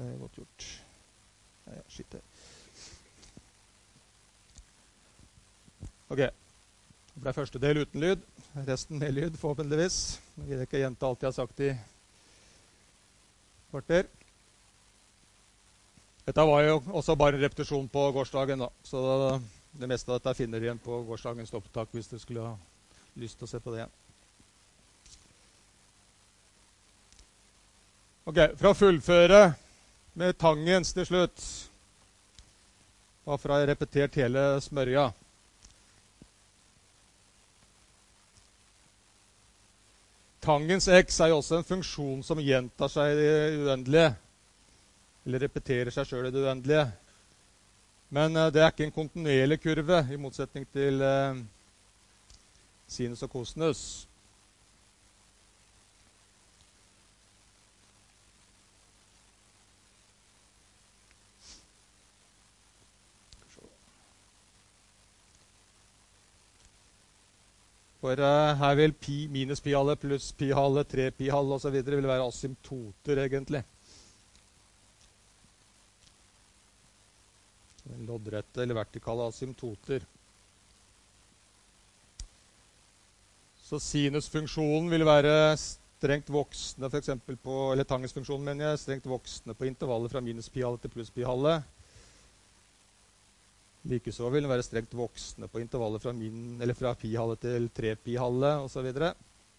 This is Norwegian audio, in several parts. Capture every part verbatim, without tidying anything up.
er godt gjort. Nei, ja, shit det. Ok, det ble første del uten lyd, resten med lyd forhåpentligvis. Nå vil jeg ikke gjenta alt jeg har sagt i kvarter. Dette var jo også bare en repetisjon på gårsdagen da, så det meste av dette finner igjen på gårsdagens opptak hvis du skulle ha lyst til å se på det igjen. Ok, for å fullføre med tangens til slutt, og for å ha repetert hele smørja. Tangens x er jo også en funksjon som gjentar seg i det uendelige, eller repeterer seg selv i det uendelige. Men uh, det er ikke en kontinuerlig kurve, i motsetning til uh, sinus og kosinus. For uh, her vil pi minus pi-halve pluss pi-halve, tre pi-halve og så videre vil være asymptoter egentlig. Loddrette eller vertikale asymptoter. Så sinusfunksjonen vil være strengt voksne, for eksempel på, eller tangensfunksjonen mener jeg, strengt voksne på intervallet fra minus pi-halve til pluss pi-halve. Likeså vil den være strengt voksne på intervallet fra, min, eller fra pi-halve til tre pi-halve og så videre.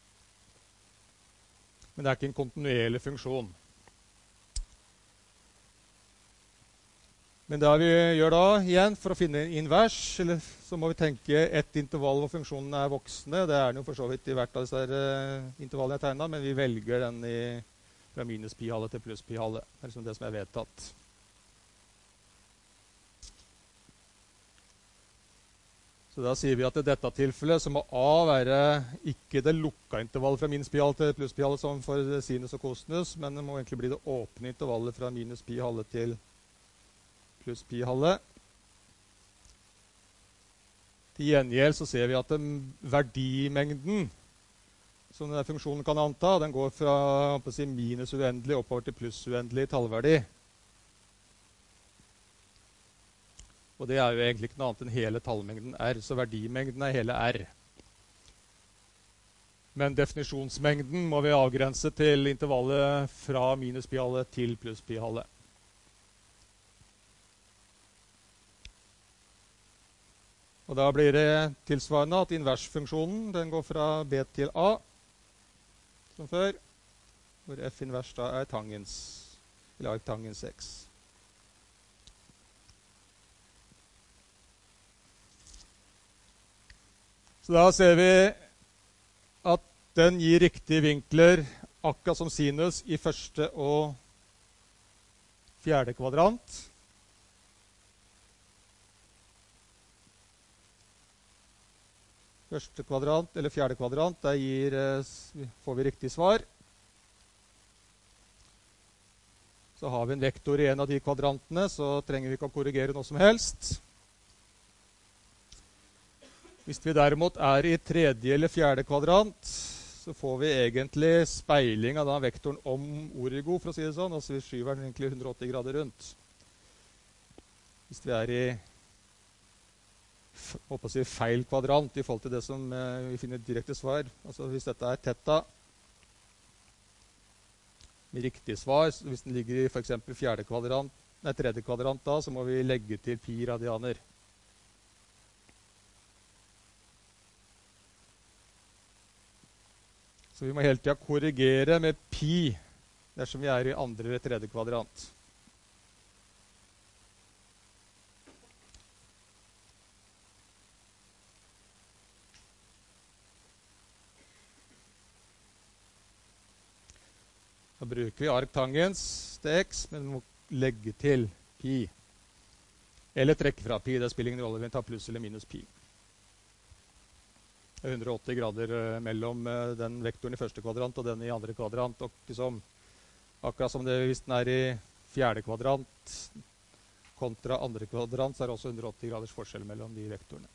Men det er ikke en kontinuerlig funksjon. Men det vi gjør da, igjen, for å finne en invers, eller, så må vi tenke et intervall hvor funksjonen er voksne. Det er den jo for så vidt i hvert av disse uh, intervallene jeg tegnet, men vi velger den i, fra minus pi-halve til pluss pi-halve. Det er liksom det som er vedtatt. Så da sier vi at i dette tilfellet så må A være ikke det lukka intervallet fra minus pi-halve til pluss pi-halve som for sinus og kosinus, men det må egentlig bli det åpne intervallet fra minus pi-halve til pluss pi-halve. Til gjengjeld så ser vi at den verdimengden som denne funksjonen kan anta, den går fra å si, minus uendelig oppover til pluss uendelig tallverdi. Og det er jo egentlig ikke noe annet enn hele tallmengden R, så verdimengden er hele R. Men definisjonsmengden må vi avgrense til intervallet fra minus pi-halve til pluss pi-halve. Og da blir det tilsvarende at inversfunksjonen den går fra B til A, som før, hvor F invers da er tangens, eller arctangens X. Så da ser vi at den gir riktige vinkler, akkurat som sinus, i første og fjerde kvadrant. Første kvadrant, eller fjerde kvadrant, der gir, får vi riktig svar. Så har vi en vektor i en av de kvadrantene, så trenger vi ikke å korrigere noe som helst. Hvis vi derimot er i tredje eller fjerde kvadrant, så får vi egentlig speiling av den vektoren om origo, for å si det sånn. Altså vi skyver den egentlig hundre og åtti grader rundt. Hvis vi er i håper å si feil kvadrant i forhold til det som eh, vi finner direkte svar. Altså hvis dette er theta med riktig svar, hvis den ligger i for eksempel fjerde kvadrant, nei, tredje kvadrant da, så må vi legge til pi radianer. Så vi må hele tiden korrigere med pi dersom vi er i andre eller tredje kvadrant. Da bruker vi arctangens til x, men vi må legge til pi. Eller trekke fra pi, det spiller ingen rolle, vi tar pluss eller minus pi. Det er hundre og åtti grader mellom den vektoren i første kvadrant og den i andre kvadrant. Og liksom, akkurat som det, hvis den er i fjerde kvadrant kontra andre kvadrant, så er det også hundre og åtti graders forskjell mellom de vektorene.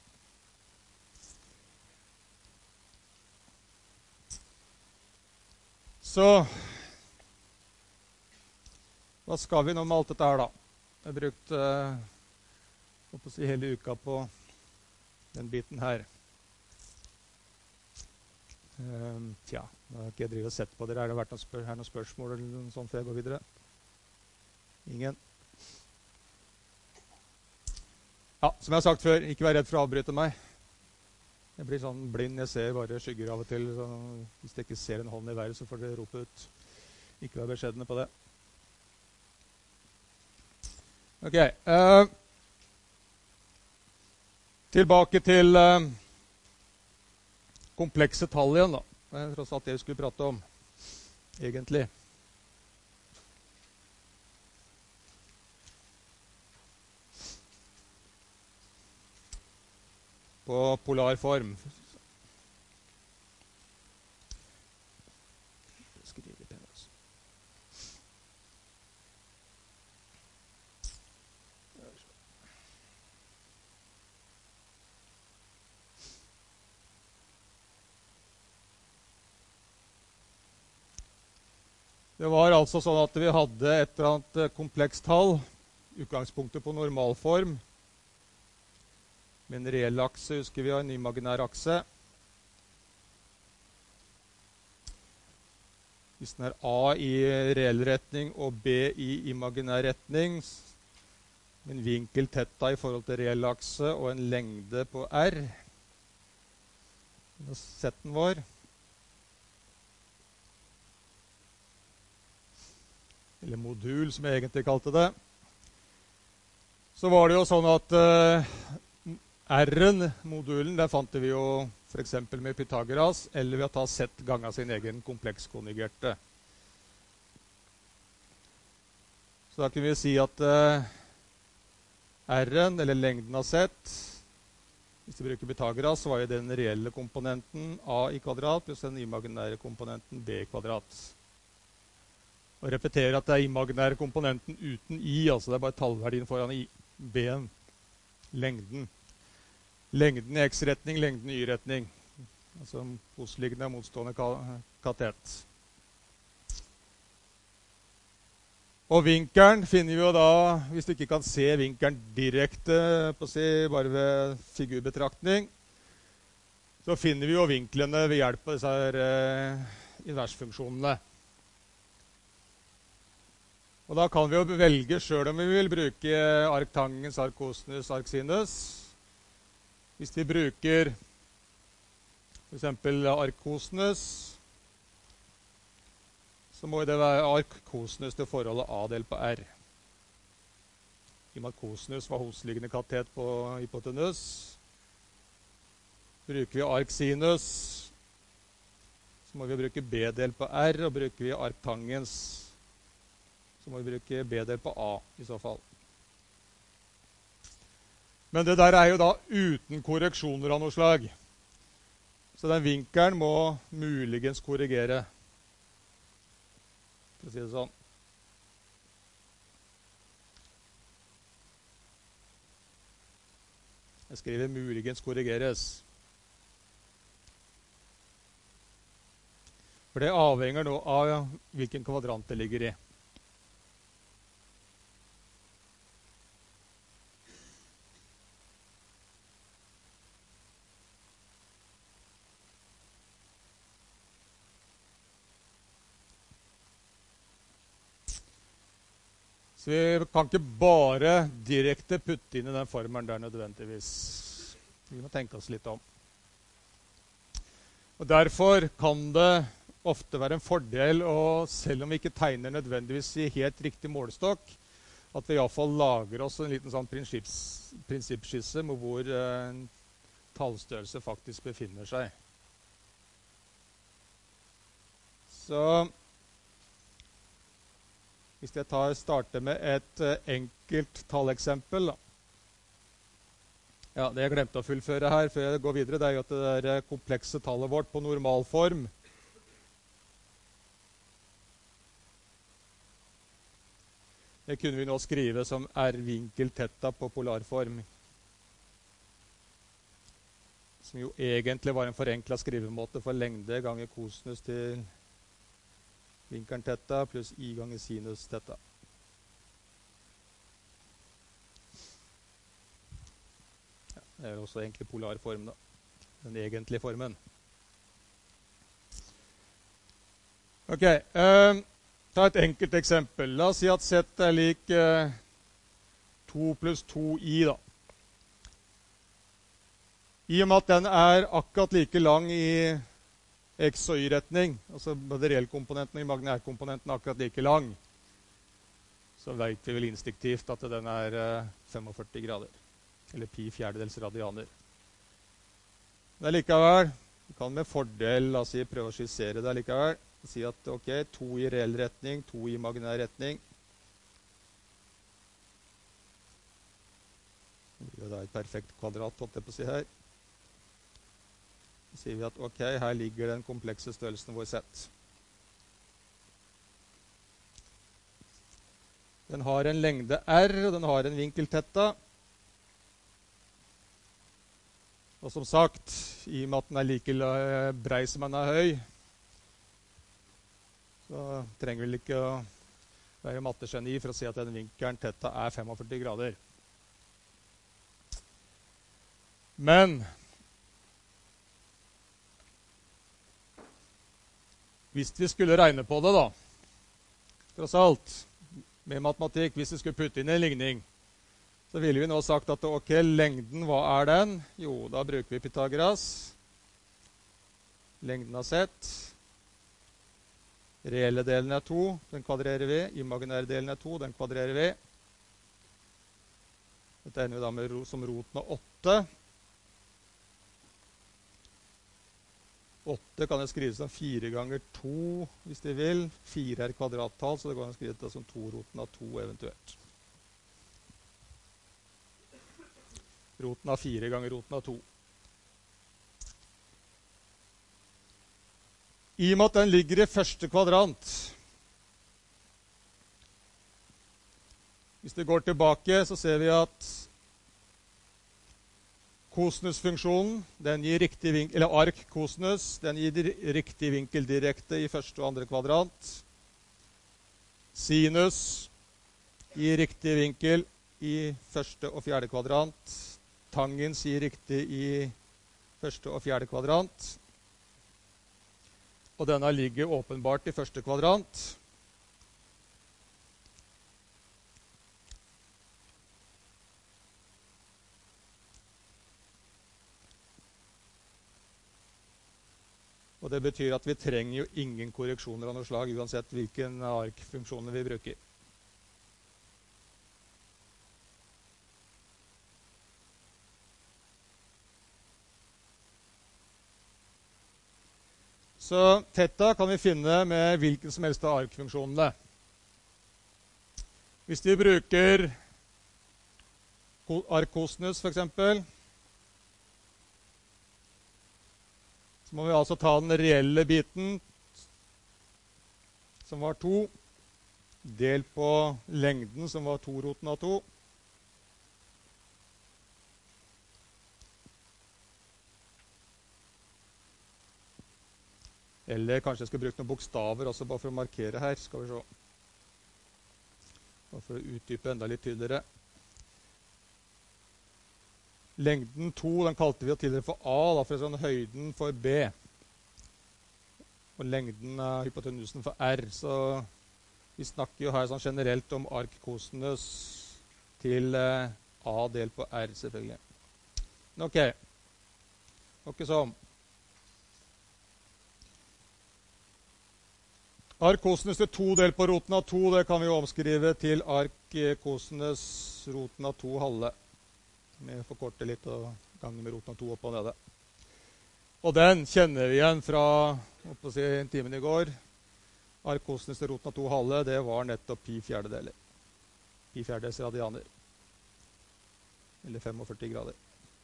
Så Hva skal vi nå med alt dette her, da? Jeg har brukt uh, å si, hele uka på den biten her. Um, tja, nå har ikke jeg drivet og sett på dere. Er det vært noen, spør her noen spørsmål eller noe sånt før jeg går videre? Ingen? Ja, som jeg har sagt før, ikke vær redd for å avbryte meg. Jeg blir sånn blind, jeg ser bare skygger av og til. Så hvis dere ikke ser en hånd i været, så får dere rope ut. Ikke vær beskjedne på det. Ok. Uh, tilbake til uh, komplekse tall igjen, da. Det er tross alt det vi skulle prate om, egentlig. På polar form. Det var altså sånn at vi hadde et eller annet komplekst tall, utgangspunktet på normalform. Med en reell akse husker vi har en imaginær akse. Hvis den er A i reell retning og B i imaginær retning, med en vinkel theta i forhold til reell akse og en lengde på R. Det er setten vår. Eller modul, som jeg egentlig kalte det. Så var det jo sånn at uh, R-en, modulen, der fant vi jo for eksempel med Pythagoras, eller ved å ta Z ganger sin egen komplekskonjugerte. Så da kunne vi si at uh, R-en, eller lengden av Z, hvis vi bruker Pythagoras, så var jo den reelle komponenten A i kvadrat, pluss den imaginære komponenten B i kvadrat. Og repeterer at det er imaginære komponenten uten I, altså det er bare tallverdien foran I, B-en, lengden. Lengden i X-retning, lengden i Y-retning. Altså motliggende og motstående katet. Og vinkelen finner vi jo da, hvis du ikke kan se vinkelen direkte, på å si, bare ved figurbetraktning, så finner vi jo vinklene ved hjelp av disse her, eh, inversfunksjonene. Og da kan vi jo velge selv om vi vil bruke arktangens, arkkosinus, arksinus. Hvis vi bruker for eksempel arkkosinus, så må det være arkkosinus til forholdet A delt på R. I og med at kosinus var hosliggende katet på hypotenus. Bruker vi arksinus, så må vi bruke B delt på R, og bruker vi arktangens, så må vi bruke B delt på A i så fall. Men det der er jo da uten korreksjoner av noe slag. Så den vinkelen må muligens korrigere. For å si det sånn. Jeg skriver muligens korrigeres. For det avhenger nå av hvilken kvadrant det ligger i. Så vi kan ikke bare direkte putte inn i den formelen der nødvendigvis. Vi må tenke oss litt om. Og derfor kan det ofte være en fordel, og selv om vi ikke tegner nødvendigvis i helt riktig målestokk, at vi i hvert fall lager oss en liten sånn prinsippskisse med hvor eh, tallstørrelse faktisk befinner seg. Så hvis jeg tar, starter med et uh, enkelt talleksempel. Da. Ja, det jeg glemte å fullføre her før jeg går videre, det er jo at det der komplekse tallet vårt på normalform det kunne vi nå skrive som R vinkel theta på polarform. Som jo egentlig var en forenklet skrivemåte for lengde ganger kosinus til vinkelen theta pluss I ganger sinus theta. Det er også egentlig polarform, da. Den egentlige formen. Ok, eh, ta et enkelt eksempel. La oss si at Z er lik eh, to pluss to i, da. I og med at den er akkurat like lang i x- og y-retning, altså både realkomponenten og imaginærkomponenten er akkurat like lang, så vet vi vel instinktivt at den er eh, femogførti grader, eller pi fjerdedels radianer. Men likevel, vi kan med fordel la oss si, prøve å skissere det likevel. Si at ok, to i reell retning, to i imaginær retning. Det blir jo da et perfekt kvadrat, holdt jeg på å si her. Så sier vi at ok, her ligger den komplekse størrelsen vår Z. Den har en lengde R, og den har en vinkel theta. Og som sagt, i og med at den er like brei som den er høy, så trenger vi ikke å være mattegeni for å si at den vinkelen theta er femogførti grader. Men hvis vi skulle regne på det, da, tross alt, med matematikk, hvis vi skulle putte inn en ligning, så ville vi nå sagt at ok, lengden, hva er den? Jo, da bruker vi Pythagoras. Lengden av Z. Reelle delen er to, den kvadrerer vi. Imaginære delen er to, den kvadrerer vi. Dette ender vi da med ro, som roten av åtte. åtte kan jeg skrive som fire ganger to, hvis de vil. fire er kvadrattall, så det går an å skrive det som to roten av to eventuelt. Roten av fire ganger roten av to. I og med at den ligger i første kvadrant. Hvis det går tilbake, så ser vi at kosinusfunksjonen, den gir riktig vinkel, eller ark kosinus, den gir riktig vinkel direkte i første og andre kvadrant. Sinus gir riktig vinkel i første og fjerde kvadrant. Tangens gir riktig i første og fjerde kvadrant. Og denne ligger åpenbart i første kvadrant. Og det betyr at vi trenger jo ingen korreksjoner av noe slag, uansett hvilken arkfunksjoner vi bruker. Så theta kan vi finne med hvilken som helst av arkfunksjonene. Hvis vi bruker ark-kosinus for eksempel, så må vi altså ta den reelle biten, som var to, delt på lengden, som var to roten av to. Eller kanskje jeg skal bruke noen bokstaver også, bare for å markere her. Skal vi se. Bare for å utdype enda litt tydeligere. Lengden to, den kalte vi jo tidligere for A, da, for sånn høyden for B. Og lengden av hypotenusen for R. Så vi snakker jo her sånn generelt om ark kosinus til eh, A delt på R, selvfølgelig. Men ok. Ok, sånn. Ark kosinus til to delt på roten av to, det kan vi jo omskrive til ark kosinus roten av to halve. Vi forkorter litt og ganger med roten av to opp og nede. Og den kjenner vi igjen fra oppe å si, timen i går. Ark kosinus til roten av to halve, det var nettopp pi fjerdedeler. Pi fjerdedels radianer. Eller femogførti grader.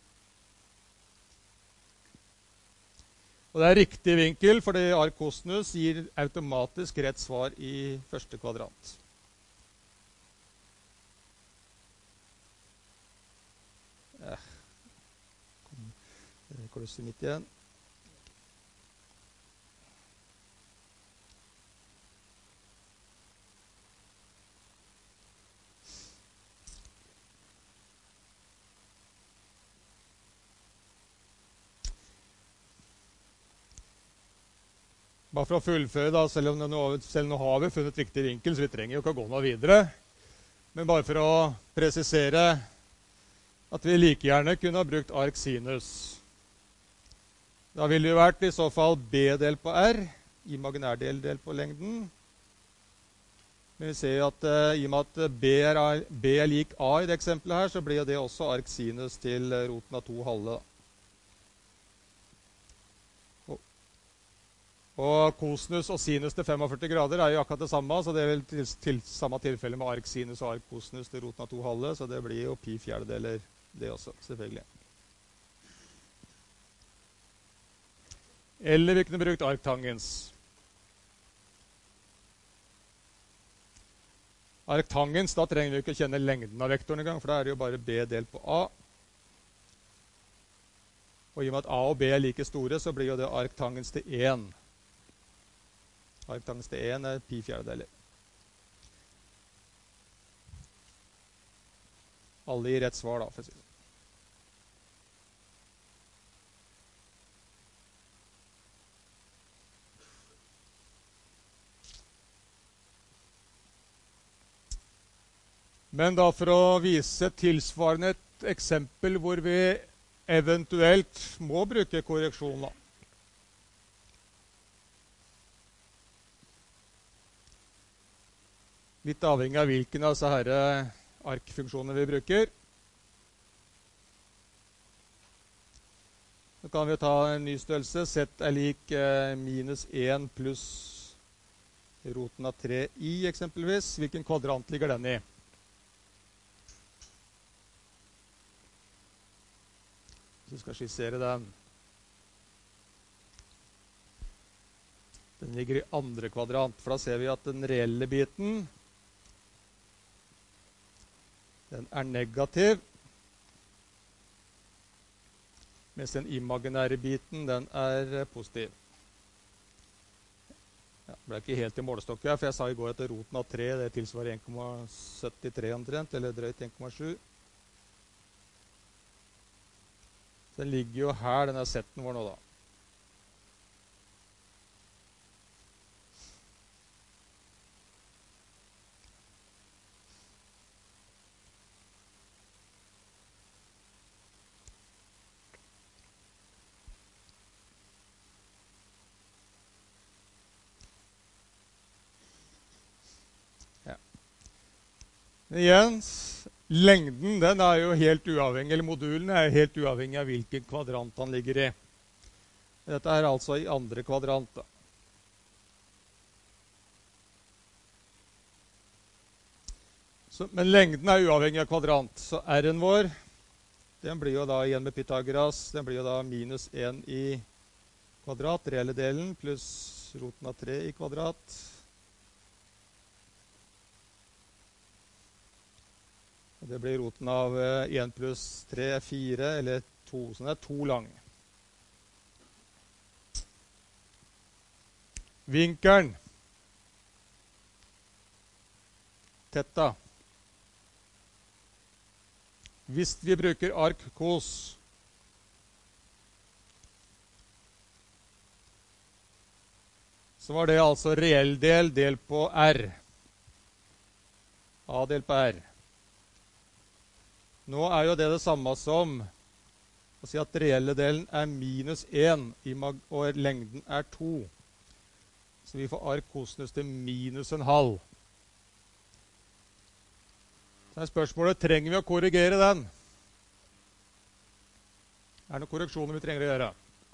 Og det er riktig vinkel, fordi ark kosinus gir automatisk rett svar i første kvadrant. Ja. Kløsser midt igjen. Bare for å fullføre, da, selv om nå, selv nå har vi funnet riktig vinkel, så vi trenger jo ikke å gå noe videre. Men bare for å presisere at vi like gjerne kunne ha brukt arc sinus. Da ville det jo vært i så fall b delt på r, imaginærdel delt på lengden. Men vi ser jo at uh, i og med at b er, b er lik a i det eksempelet her, så blir jo det også arc sinus til roten av to halve. Og, og kosinus og sinus til femogførti grader er jo akkurat det samme, så det er vel til, til samme tilfelle med arc sinus og arc kosinus til roten av to halve, så det blir jo pi fjerdedeler det også, selvfølgelig. Eller vi kunne brukt arctangens. Arctangens, da trenger vi ikke kjenne lengden av vektoren engang, for da er det jo bare b delt på a. Og i og med at a og b er like store, så blir jo det arctangens til én. Arctangens til én er pi fjerdedeler. Alle gir rett svar da, for å si det. Men da for å vise tilsvarende et eksempel hvor vi eventuelt må bruke korreksjon da. Litt avhengig av hvilken av disse her arkfunksjonene vi bruker. Så kan vi ta en ny størrelse. Z er lik eh, minus én pluss roten av tre i eksempelvis. Hvilken kvadrant ligger den i? Så vi skal skissere den. Den ligger i andre kvadrant, for da ser vi at den reelle biten, den er negativ, mens den imaginære biten, den er positiv. Ja, det ble ikke helt i målestokket her, for jeg sa i går at roten av tre, det tilsvarer en komma syttitre omtrent, eller drøyt en komma sju. Den ligger jo her, denne setten vår nå da. Ja. Men igjen, lengden den er jo helt uavhengig, eller modulen er helt uavhengig av hvilken kvadrant han ligger i. Dette er altså i andre kvadrant. Da. Så, men lengden er uavhengig av kvadrant, så r-en vår, den blir jo da igjen med Pythagoras, den blir jo da minus én i kvadrat, reelle delen, pluss roten av tre i kvadrat. Det blir roten av én pluss tre, fire, eller to, så den er to lang. Vinkelen. Theta. Hvis vi bruker arc cos, så var det altså reell del delt på r. A delt på r. Nå er jo det det samme som å si at reelle delen er minus én, og lengden er to. Så vi får arc kosinus til minus en halv. Så er spørsmålet, trenger vi å korrigere den? Er det noen korreksjoner vi trenger å gjøre?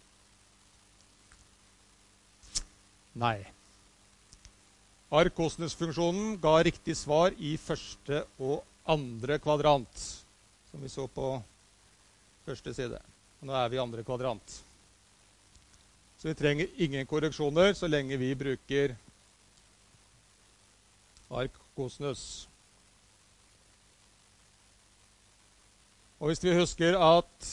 Nei. Arc kosinus-funksjonen ga riktig svar i første og andre kvadrant, som vi så på første side. Og nå er vi i andre kvadrant. Så vi trenger ingen korreksjoner så lenge vi bruker arc kosinus. Og hvis vi husker at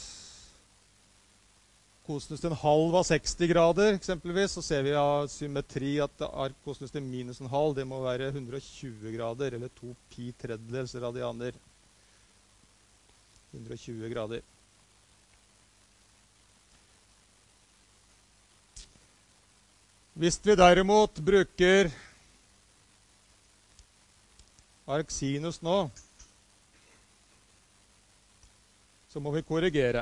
kosinus til en halv var seksti grader, eksempelvis, så ser vi av symmetri at arc kosinus til minus en halv, det må være hundre og tjue grader, eller to pi tredjedels radianer. hundre og tjue grader. Hvis vi derimot bruker arksinus nå, så må vi korrigere.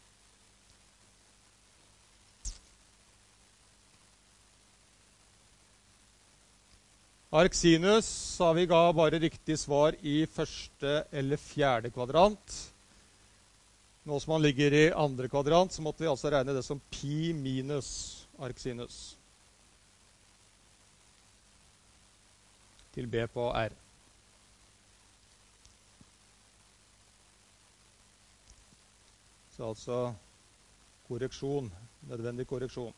Arksinus sa vi ga bare riktig svar i første eller fjerde kvadrant. Nå som han ligger i andre kvadrant, så måtte vi altså regne det som pi minus arksinus til B på R. Så altså korreksjon, nødvendig korreksjon.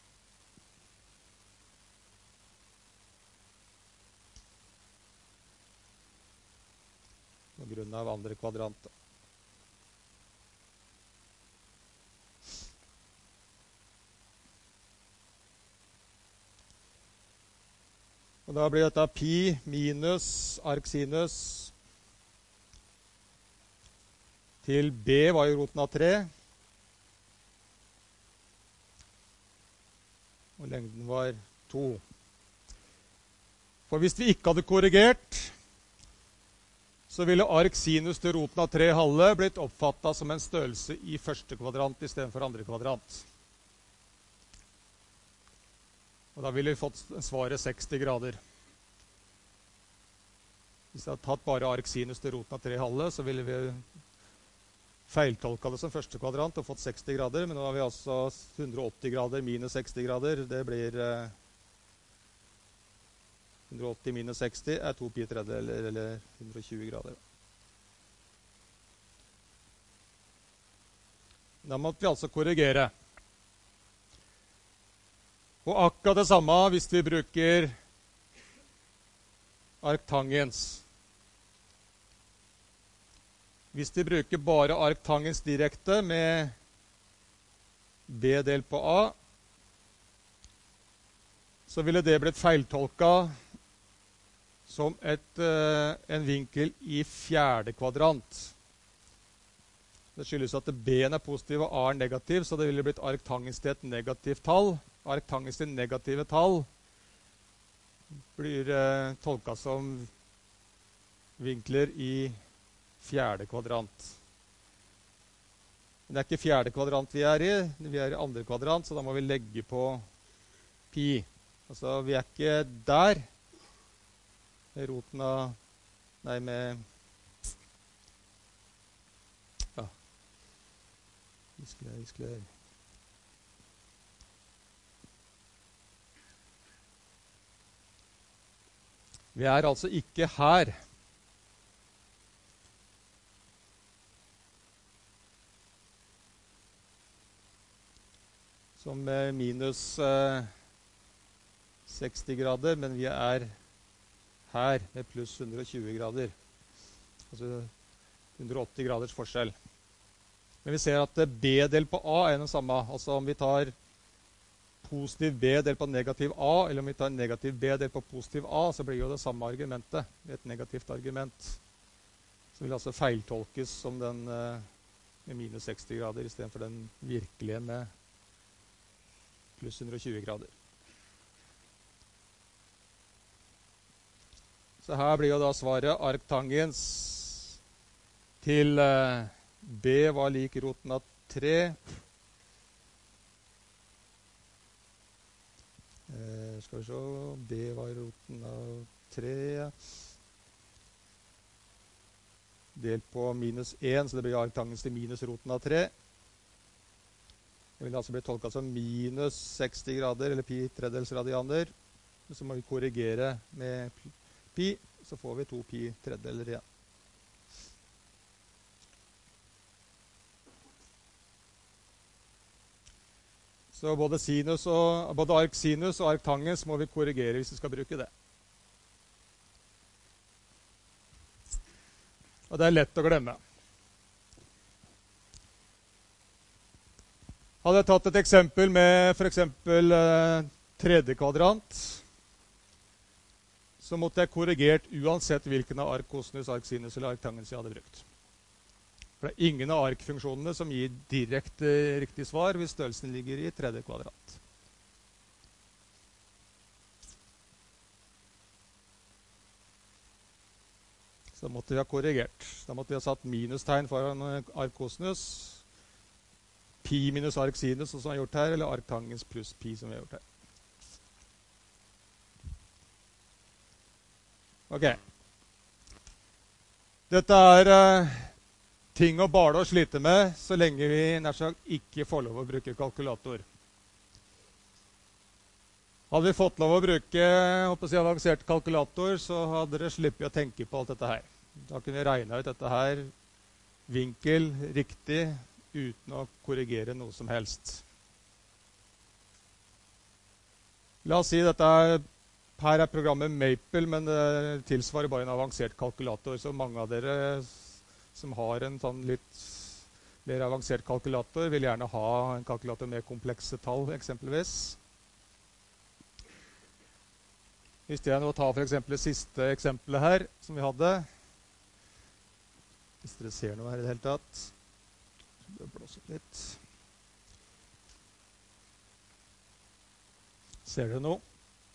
På grunn av andre kvadrant. Og da blir dette pi minus arksinus til B var jo roten av tre. Og lengden var to. For hvis vi ikke hadde korrigert, så ville arksinus til roten av tre halve blitt oppfattet som en størrelse i første kvadrant i stedet for andre kvadrant. Og da ville vi fått svaret seksti grader. Hvis vi hadde tatt bare arksinus til roten av tre halve, så ville vi feiltolket det som første kvadrant og fått seksti grader, men nå har vi altså hundre og åtti grader minus seksti grader. Det blir eh, hundre og åtti minus seksti er to pi tredjedeler, eller hundre og tjue grader. Da måtte vi altså korrigere. Og akkurat det samme hvis vi bruker arktangens. Hvis vi bruker bare arktangens direkte med B delt på A, så ville det blitt feiltolket som et, uh, en vinkel i fjerde kvadrant. Det skyldes at B-en er positiv og A er negativ, så det ville blitt arktangens til et negativt tall. Arktangens til negative tall blir uh, tolket som vinkler i fjerde kvadrant. Men det er ikke fjerde kvadrant vi er i, vi er i andre kvadrant, så da må vi legge på pi. Altså, vi er ikke der. Med roten av, nei, med, ja, visklær, visklær. Vi er altså ikke her. Som minus eh, seksti grader, men vi er her med pluss hundre og tjue grader. Altså hundre og åtti graders forskjell. Men vi ser at B delt på A er den samme. Altså om vi tar positiv B delt på negativ A, eller om vi tar negativ B delt på positiv A, så blir jo det samme argumentet. Et negativt argument. Så vil det altså feiltolkes som den eh, med minus seksti grader, i stedet for den virkelige med pluss hundre og tjue grader. Så her blir jo da svaret arktangens til eh, B var lik roten av tre. Eh, skal vi se, B var roten av tre. Delt på minus én, så det blir arktangens til minus roten av tre. Det vil altså bli tolket som minus seksti grader, eller pi tredjedels radianer. Så må vi korrigere med pi, så får vi to pi tredjedeler igjen. Så både, sinus og, både arksinus og arktangens må vi korrigere hvis vi skal bruke det. Og det er lett å glemme. Hadde jeg tatt et eksempel med for eksempel eh, tredje kvadrant, så måtte jeg korrigert uansett hvilken av ark-kosinus, ark-sinus eller ark-tangens jeg hadde brukt. For det er ingen av ark-funksjonene som gir direkte riktig svar hvis størrelsen ligger i tredje kvadrat. Så måtte vi ha korrigert. Da måtte vi ha satt minustegn foran arkosinus. Pi minus arcsinus, som vi har gjort her, eller arctangens pluss pi, som vi har gjort her. Ok. Dette er uh, ting å bale og slite med så lenge vi nær sagt ikke får lov å bruke kalkulator. Hadde vi fått lov å bruke håper jeg, avansert kalkulator, så hadde dere sluppet å tenke på alt dette her. Da kunne vi regne ut dette her, vinkel, riktig, uten å korrigere noe som helst. La oss si dette er, her er programmet Maple, men det tilsvarer bare en avansert kalkulator. Så mange av dere som har en sånn litt mer avansert kalkulator, vil gjerne ha en kalkulator med komplekse tall, eksempelvis. Hvis jeg nå tar for eksempel det siste eksempelet her, som vi hadde. Hvis dere ser noe her i det hele tatt. Så bør jeg blåse opp litt. Ser dere noe?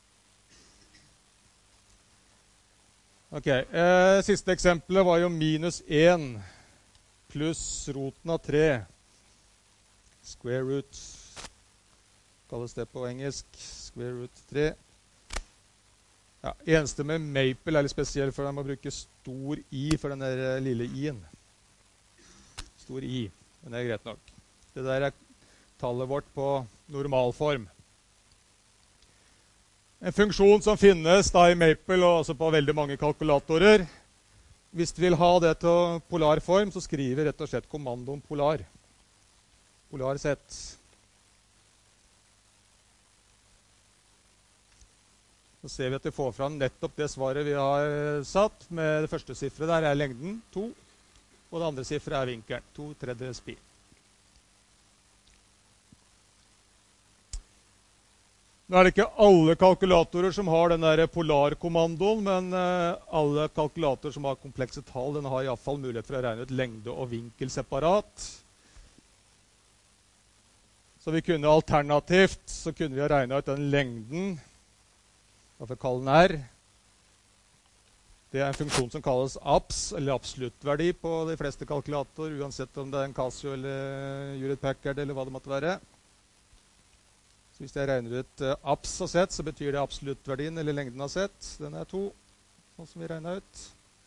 Ok, eh, siste eksempelet var jo minus én pluss roten av tre. Square root, kalles det på engelsk. Square root tre. Ja, eneste med Maple er litt spesielt, for de må bruke stor I for den der lille I-en. Stor I, men det er greit nok. Det der er tallet vårt på normalform. En funksjon som finnes da i Maple og også på veldig mange kalkulatorer. Hvis vi vil ha det til polarform, så skriver vi rett og slett kommandoen polar. Polar sett. Så ser vi at vi får fram nettopp det svaret vi har satt. Med det første siffret der er lengden, to. Og det andre siffret er vinkelen, to tredjedels pi. Nå er det ikke alle kalkulatorer som har den der polarkommandoen, men alle kalkulatorer som har komplekse tall, den har i hvert fall mulighet for å regne ut lengde og vinkel separat. Så vi kunne alternativt, så kunne vi ha regnet ut den lengden. Hva får vi kalle den R? Det er en funksjon som kalles abs, eller absoluttverdi på de fleste kalkulatorer, uansett om det er en Casio eller Hewlett Packard eller hva det måtte være. Så hvis jeg regner ut uh, abs av Z, så betyr det absoluttverdien eller lengden av Z. Den er to, sånn som vi regnet ut.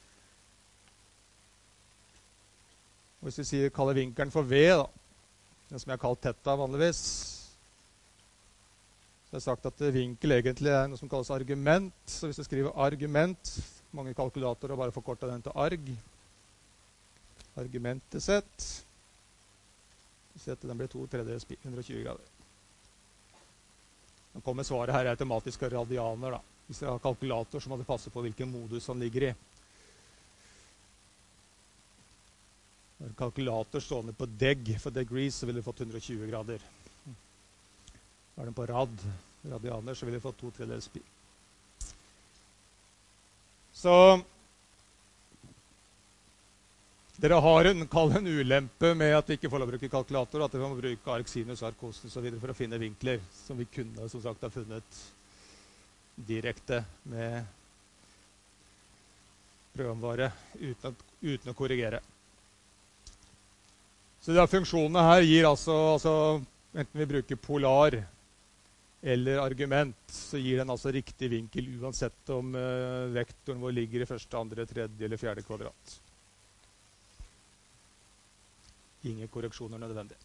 Og hvis vi sier, kaller vinkelen for V, da, den som jeg har kalt theta vanligvis, så jeg har sagt at vinkel egentlig er noe som kalles argument. Så hvis jeg skriver argument, mange kalkulatorer bare forkortet den til arg. Argument til Z. Z den blir to tredjedels pi, hundre og tjue grader. Nå kommer svaret her automatisk av radianer da. Hvis jeg har kalkulator, så må det passe på hvilken modus han ligger i. Når kalkulator stående på deg for degrees, så vil du fått hundre og tjue grader. Er den på rad, radianer, så vil jeg få to tredjedels pi. Så dere har en, en ulempe med at vi ikke får lov å bruke kalkulator, at vi må bruke arcsinus, arkosinus og så videre for å finne vinkler som vi kunne, som sagt, ha funnet direkte med programvare uten, uten å korrigere. Så de funksjonene her gir altså, altså enten vi bruker polar eller argument, så gir den altså riktig vinkel uansett om uh, vektoren vår ligger i første, andre, tredje eller fjerde kvadrat. Ingen korreksjoner nødvendig.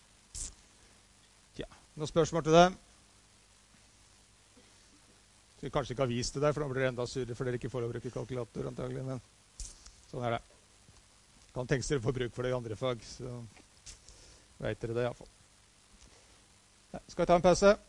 Ja, noen spørsmål til det? Så vi kanskje ikke har vist det der, for da blir det enda surere, for dere ikke får å bruke kalkulator antagelig, men sånn er det. Kan tenke dere får bruk for det i andre fag, så vet dere det i hvert fall. Ja, skal vi ta en pause?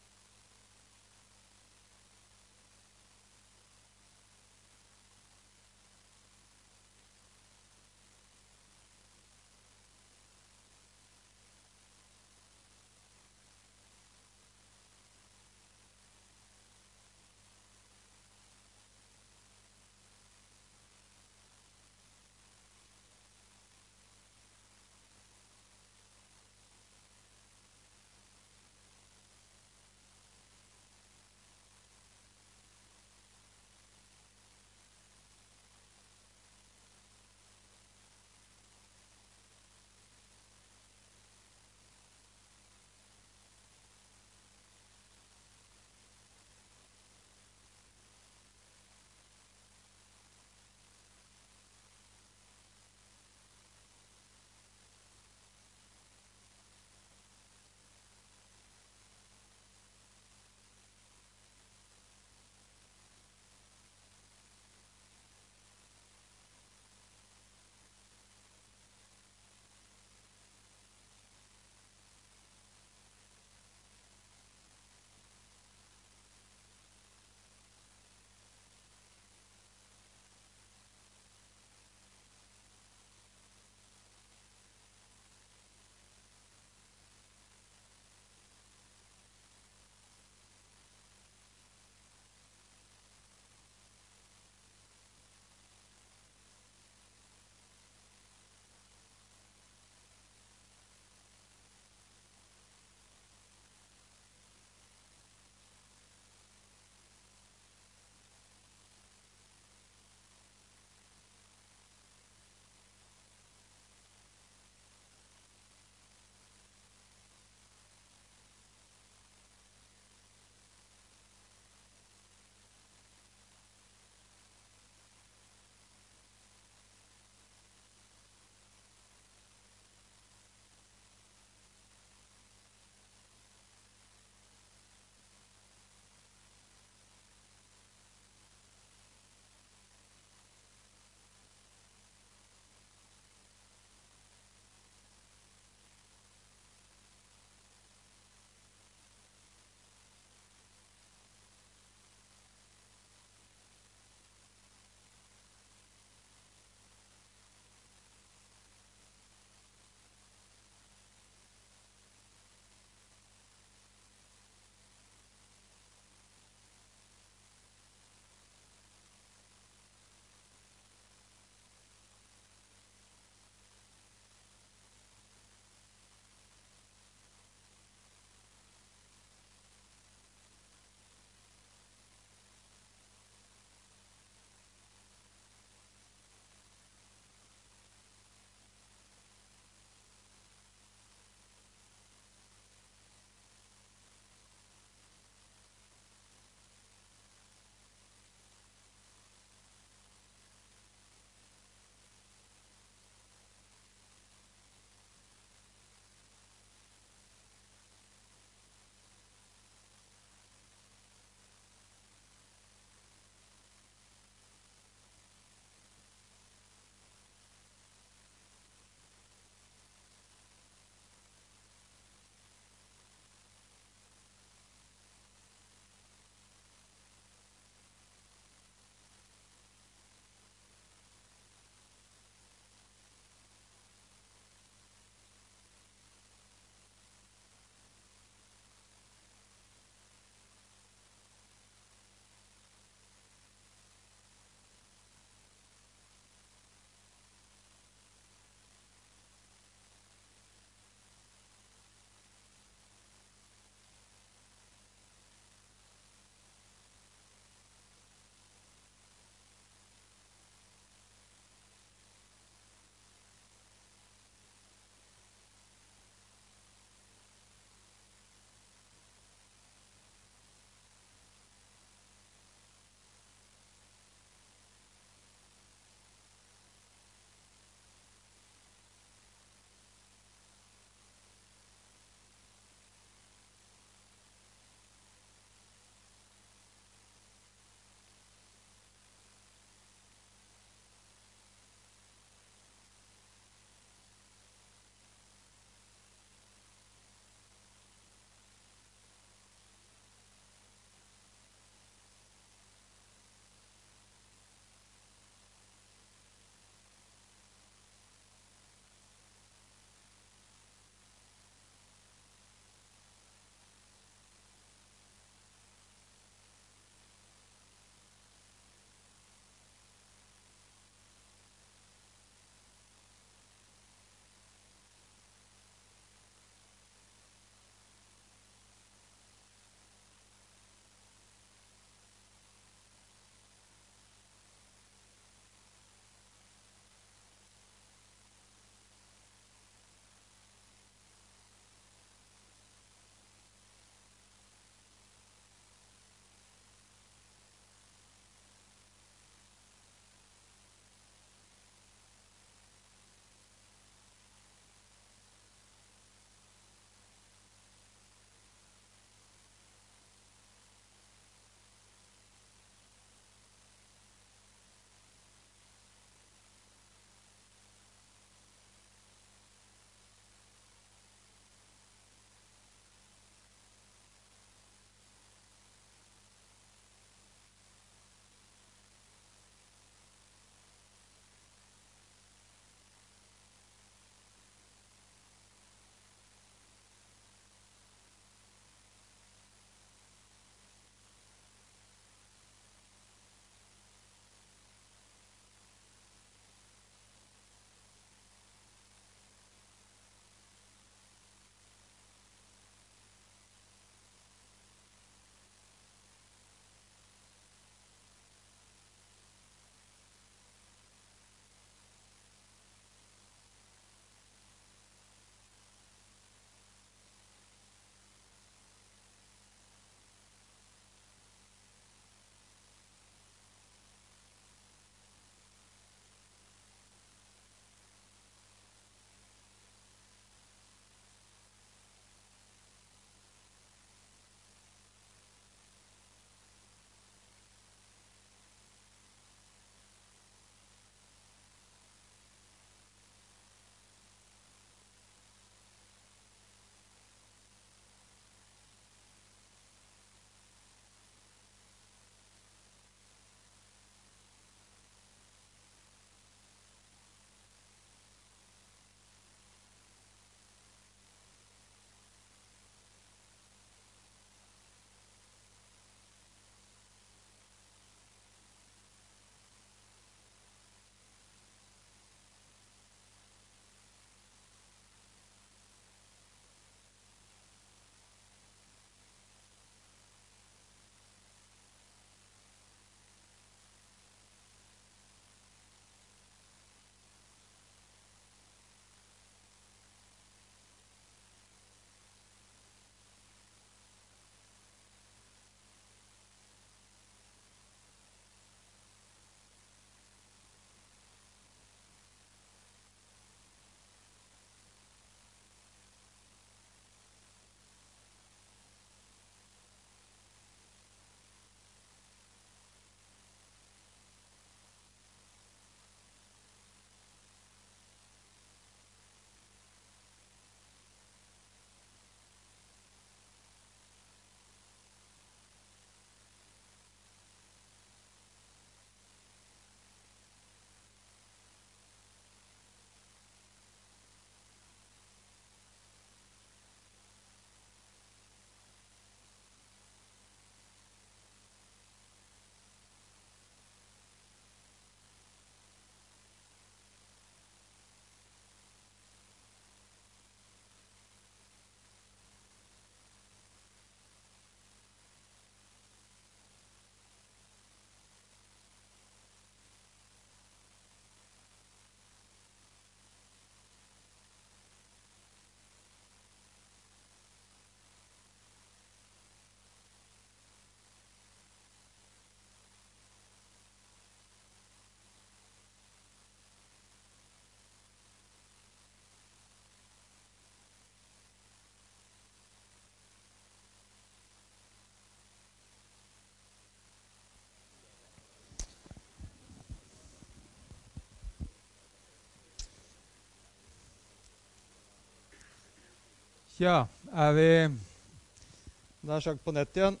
Ja, er vi nær sagt på nett igjen?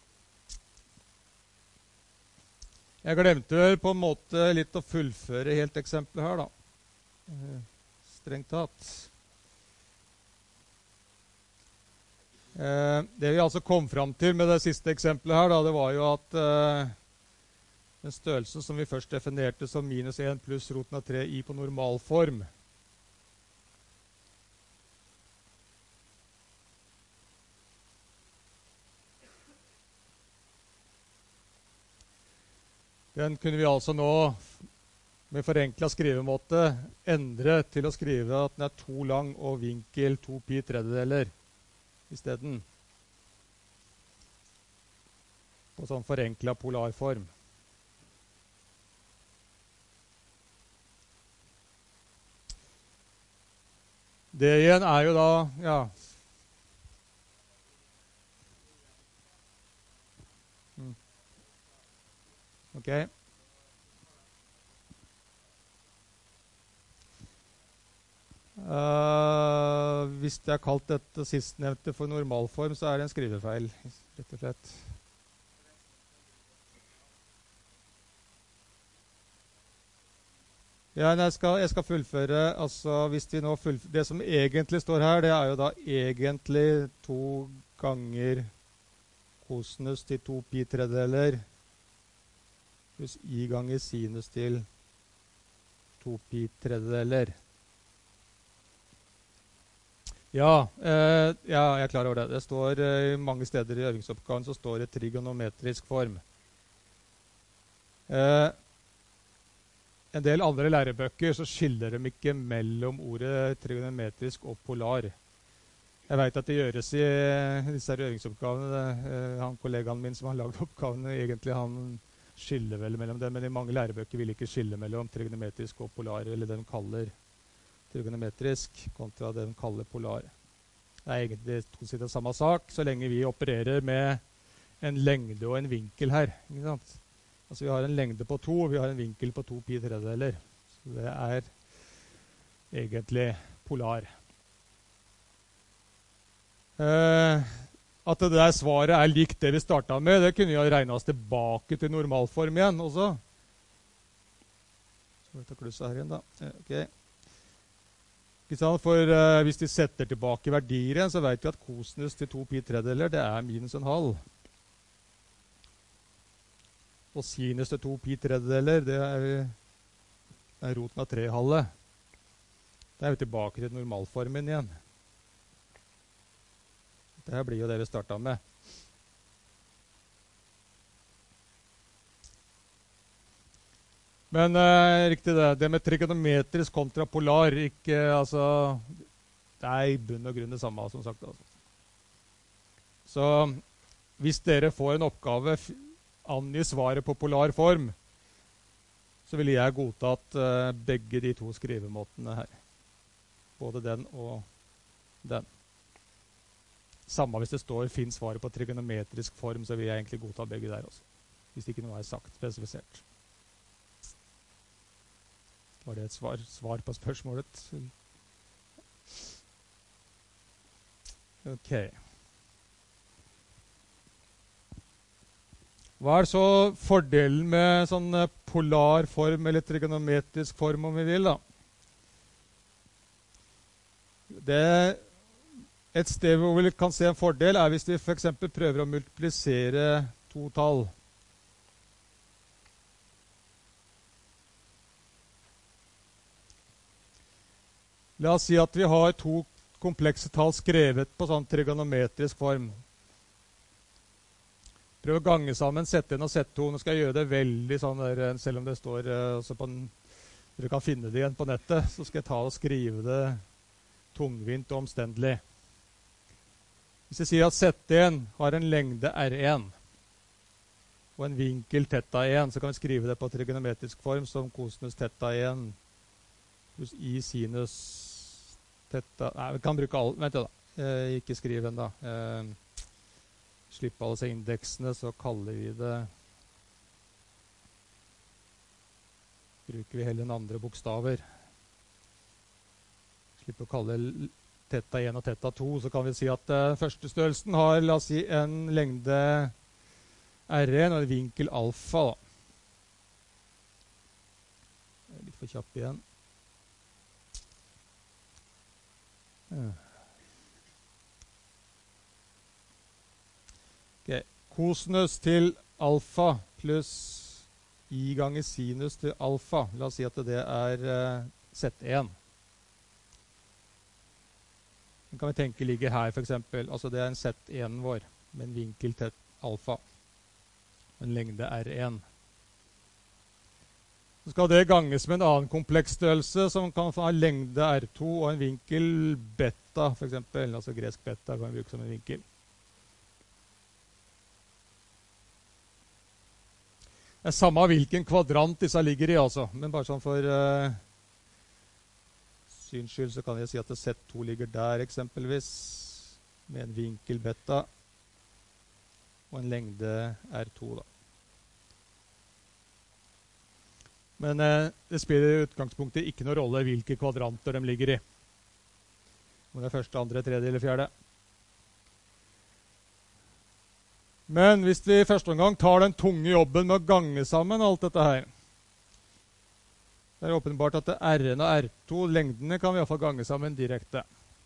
Jeg glemte vel på en måte litt å fullføre helt eksempelet her, da. Eh, Strengt tatt. Eh, det vi altså kom fram til med det siste eksempelet her, da, det var jo at eh, den størrelsen som vi først definerte som minus én pluss roten av tre i på normalform, den kunne vi altså nå med forenklet skrivemåte endre til å skrive at den er to lang og vinkel to pi tredjedeler i stedet. På sånn forenklet polarform. Det igjen er jo da, ja, mm. Ok. Uh, hvis jeg har kalt dette sistnevnte for normalform, så er det en skrivefeil, rett og slett. Ja, jeg skal, jeg skal fullføre, altså hvis vi nå fullfører, det som egentlig står her, det er jo da egentlig to ganger kosinus til to pi tredjedeler pluss i ganger sinus til to pi tredjedeler. Ja, eh, ja, jeg er klar over det. Det står eh, mange steder i øvingsoppgaven så står det trigonometrisk form. Eh, en del andre lærebøker så skiller de ikke mellom ordet trigonometrisk og polar. Jeg vet at det gjøres i eh, disse øvingsoppgavene. Eh, han kollegaen min som har lagd oppgavene, egentlig han skiller vel mellom dem, men i mange lærebøker vil ikke skille mellom trigonometrisk og polar, eller det de kaller trigonometrisk kontra det de kaller polar. Det er egentlig to sider samme sak, så lenge vi opererer med en lengde og en vinkel her. Ikke sant? Altså vi har en lengde på to, og vi har en vinkel på to pi tredjedeler. Så det er egentlig polar. Eh, at det der svaret er likt det vi startet med, det kunne jo regne oss tilbake til normalform igjen også. Så vi tar klusset her igjen da. Ok. For uh, hvis vi setter tilbake verdier igjen, så vet vi at kosinus til to pi tredjedeler, det er minus en halv. Og sinus til to pi tredjedeler, det er, er roten av tre halve. Da er vi tilbake til normalformen igjen. Dette blir jo det vi startet med. Men eh, riktig det, det med trigonometrisk kontra polar, ikke, altså, det er i bunn og grunn det samme, som sagt. Altså. Så hvis dere får en oppgave, angi svaret på polar form, så ville jeg godtatt eh, begge de to skrivemåtene her. Både den og den. Samme hvis det står finn svaret på trigonometrisk form, så vil jeg egentlig godta begge der også. Hvis ikke noe er sagt, spesifisert. Var det et svar, svar på spørsmålet? Ok. Hva er så fordelen med sånn polar form eller trigonometrisk form, om vi vil da? Det, et sted hvor vi kan se en fordel er hvis vi for eksempel prøver å multiplisere to tall. La oss si at vi har to komplekse tall skrevet på sånn trigonometrisk form. Prøv å gange sammen sett én og sett to. Nå skal jeg gjøre det veldig sånn der, selv om det står uh, på en, dere kan finne det igjen på nettet, så skal jeg ta og skrive det tungvint og omstendelig. Hvis jeg sier at sett én har en lengde R én og en vinkel theta én, så kan vi skrive det på trigonometrisk form som kosinus theta én pluss i sinus theta. Nei, vi kan bruke alle. Vent da. Eh, ikke skriv den da. Eh, slipp alle seg indeksene, så kaller vi det bruker vi heller en andre bokstaver. Slipp å kalle teta én og teta to, så kan vi si at uh, første størrelsen har, la oss si, en lengde R en og en vinkel alfa. Da. Jeg er litt for kjapp igjen. Ja. Ok, kosinus til alfa pluss I ganger sinus til alfa. La oss si at det er uh, Z én. Den kan vi tenke ligger her, for eksempel. Altså det er en Z én vår, med en vinkel til alfa. En lengde R en. Så skal det ganges med en annen kompleksstørrelse som kan få en lengde R to og en vinkel beta, for eksempel. Altså gresk beta kan vi bruke som en vinkel. Det er samme hvilken kvadrant disse ligger i, altså. Men bare sånn for uh, syns skyld så kan jeg si at Z to ligger der, eksempelvis. Med en vinkel beta. Og en lengde R to, da. Men uh, det spiller i utgangspunktet ikke noen rolle hvilke kvadranter de ligger i. Om det er første, andre, tredje eller fjerde. Men hvis vi i første omgang tar den tunge jobben med å gange sammen alt dette her, det er åpenbart at R en og R to, lengdene kan vi i hvert fall gange sammen direkte.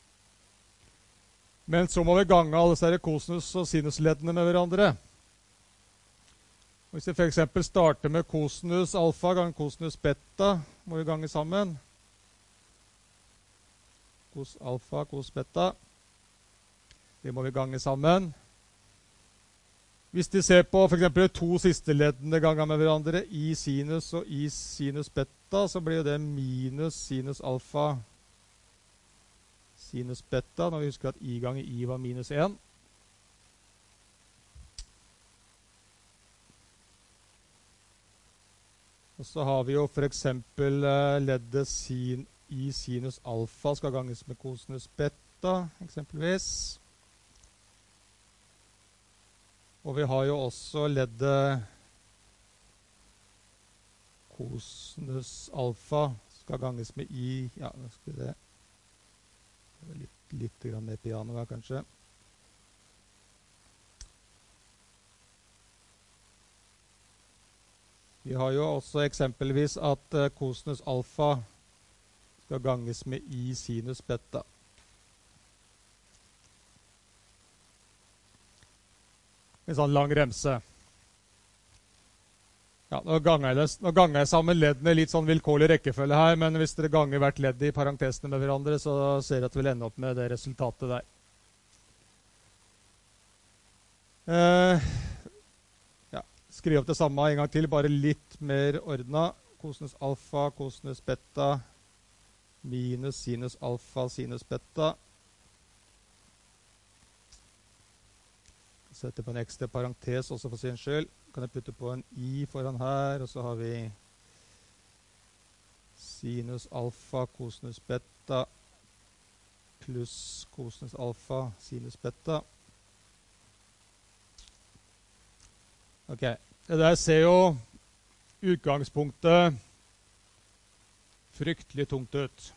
Men så må vi gange alle disse kosinus- og sinusleddene med hverandre. Hvis vi for eksempel starter med kosinus alfa ganger kosinus beta, må vi gange sammen. Kos alfa, kos beta. Det må vi gange sammen. Hvis de ser på for eksempel de to siste leddene ganger med hverandre, I sinus og I sinus beta, så blir det minus sinus alfa sinus beta, når vi husker at I ganger I var minus én. Og så har vi jo for eksempel leddet sin, I sinus alfa skal ganges med kosinus beta, eksempelvis. Og vi har jo også leddet kosinus alfa skal ganges med I. Ja, nå skal det litt, litt grann mer piano her, kanskje. Vi har jo også eksempelvis at uh, kosinus alfa skal ganges med I sinus beta. En sånn lang remse. Ja, nå ganger, jeg, nå ganger jeg sammen leddene i litt sånn vilkårlig rekkefølge her, men hvis dere ganger hvert ledd i parentesene med hverandre, så ser jeg at vi vil ende opp med det resultatet der. Eh, ja, skriv opp det samme en gang til, bare litt mer ordnet. Kosinus alfa, kosinus beta, minus sinus alfa, sinus beta. Setter på en ekstra parentes også for sin skyld. Kan jeg putte på en I foran her, og så har vi sinus alfa, kosinus beta, pluss kosinus alfa, sinus beta. Ok, det der ser jo utgangspunktet fryktelig tungt ut.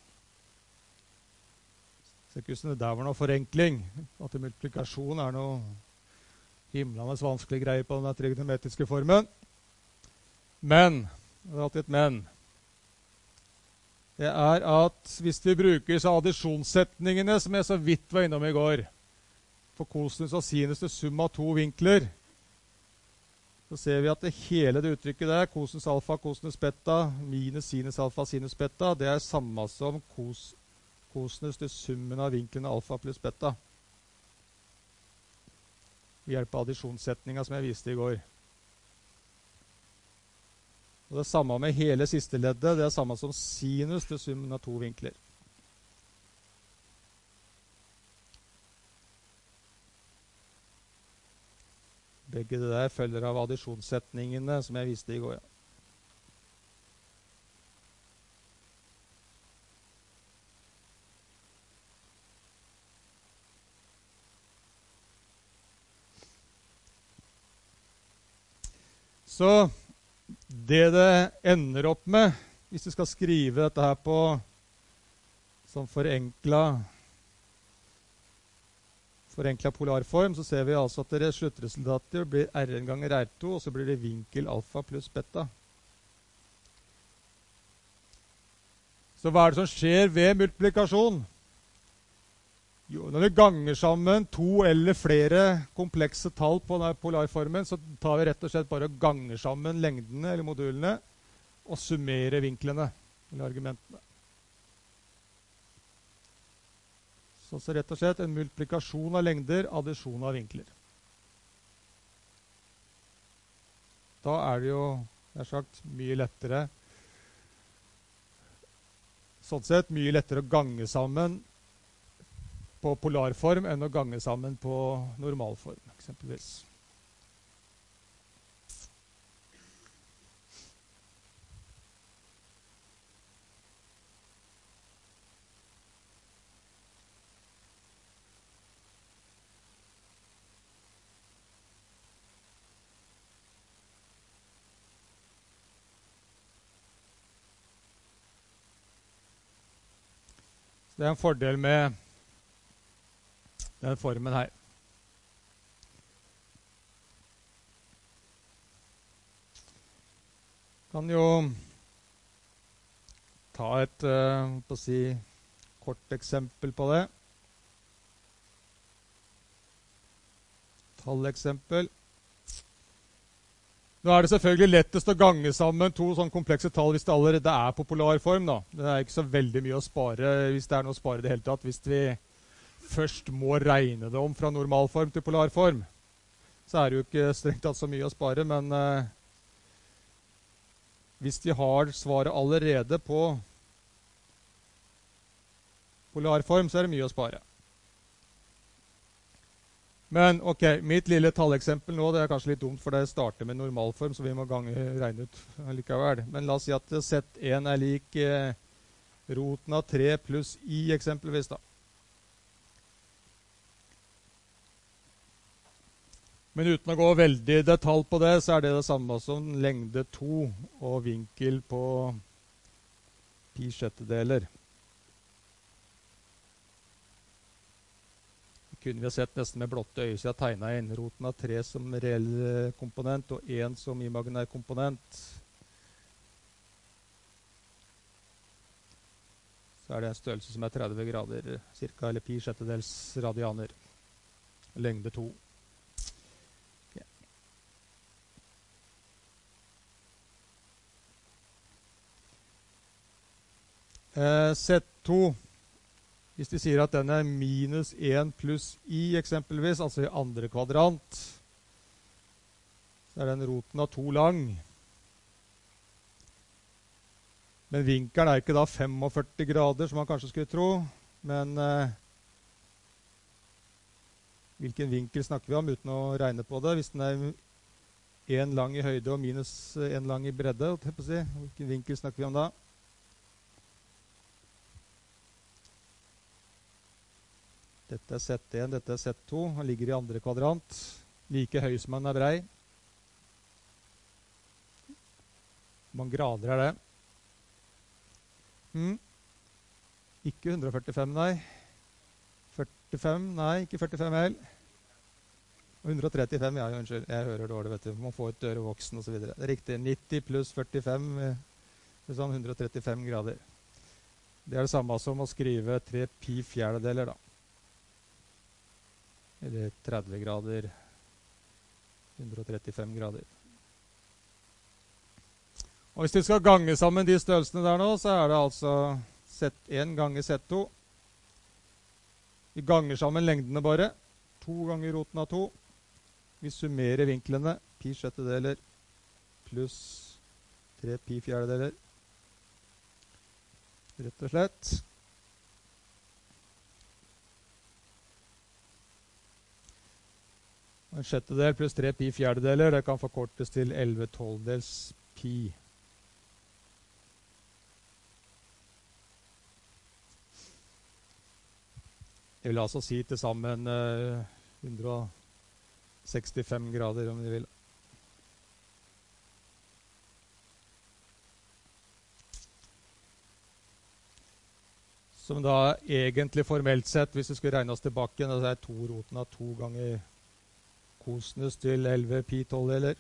Ser ikke ut som det der var noe forenkling, at multiplikasjon er noe himlenes vanskelige greier på den trigonometriske formen. Men, det er alltid et men, det er at hvis vi bruker så addisjonssetningene som jeg så vidt var innom i går, for kosinus og sinus til sum av to vinkler, så ser vi at det hele det uttrykket der, kosinus alfa, kosinus beta, minus sinus alfa, sinus beta, det er samme som kos, kosinus til summen av vinklene alfa pluss beta. Ved hjelp av addisjonssetninga som jeg viste i går. Og det er samme med hele siste leddet. Det er samme som sinus til summen av to vinkler. Begge det der følger av addisjonssetningene som jeg viste i går. Så det det ender opp med, hvis du skal skrive dette her på sånn forenkla forenklet polarform, så ser vi altså at det sluttresultatet blir R1 ganger R to, og så blir det vinkel alfa pluss beta. Så hva er det som skjer ved multiplikasjon? Jo, når vi ganger sammen to eller flere komplekse tall på denne polarformen, så tar vi rett og slett bare og ganger sammen lengdene eller modulene, og summerer vinklene, eller argumentene. Så, så rett og slett en multiplikasjon av lengder, addisjon av vinkler. Da er det jo, jeg har sagt, mye lettere, sånn sett, mye lettere å gange sammen på polarform enn å gange sammen på normalform, eksempelvis. Det er en fordel med den formen her. Kan jo ta et uh, på å si, kort eksempel på det. Talleksempel. Nå er det selvfølgelig lettest å gange sammen to sånne komplekse tall hvis det allerede er på polarform. Da. Det er ikke så veldig mye å spare hvis det er noe å spare det hele tatt. Hvis vi først må regne det om fra normalform til polarform, så er det jo ikke strengt tatt så mye å spare. Men eh, hvis vi har svaret allerede på polarform, så er det mye å spare. Men ok, mitt lille talleksempel nå, det er kanskje litt dumt, for det starter med normalform, så vi må gange, regne ut likevel. Men la oss si at Z en er lik eh, roten av tre pluss I, eksempelvis da. Men uten å gå veldig i detalj på det, så er det det samme som lengde to og vinkel på pi sjettedeler. Kunne vi ha sett nesten med blotte øye, så jeg tegnet inn roten av tre som reell komponent og en som imaginær komponent. Så er det en størrelse som er tretti grader, cirka, eller pi sjettedels radianer. Lengde to. Okay. Eh, Z to. Hvis vi sier at den er minus en pluss I, eksempelvis, altså i andre kvadrant, så er den roten av to lang. Men vinkelen er ikke da førtifem grader, som man kanskje skulle tro. Men eh, hvilken vinkel snakker vi om uten å regne på det? Hvis den er en lang i høyde og minus en lang i bredde, hvilken vinkel snakker vi om da? Dette er Z en, dette er Z to. Han ligger i andre kvadrant. Like høy som han er brei. Hvor mange grader er det? Hmm. Ikke hundre og førtifem, nei. førtifem, nei, ikke førtifem heller. hundre og trettifem, ja, unnskyld. Jeg hører dårlig, vet du. Man får et øre voksen og så videre. Det er riktig. nitti pluss førtifem, det er sånn hundre og trettifem grader. Det er det samme som å skrive tre pi fjerdedeler, da. Eller tretti grader, hundre og trettifem grader. Og hvis vi skal gange sammen de størrelsene der nå, så er det altså Z en ganger Z to. Vi ganger sammen lengdene bare. To ganger roten av to. Vi summerer vinklene, pi sjettedeler, pluss tre pi fjerdedeler. Rett og slett. En sjettedel pluss tre pi fjerdedeler, det kan forkortes til elleve tolvdels pi. Det vil altså si til sammen eh, hundre og sekstifem grader, om du vil. som da egentlig formelt sett, hvis vi skulle regne oss tilbake, det er to roten av to ganger kosinus til elleve pi tolvdeler.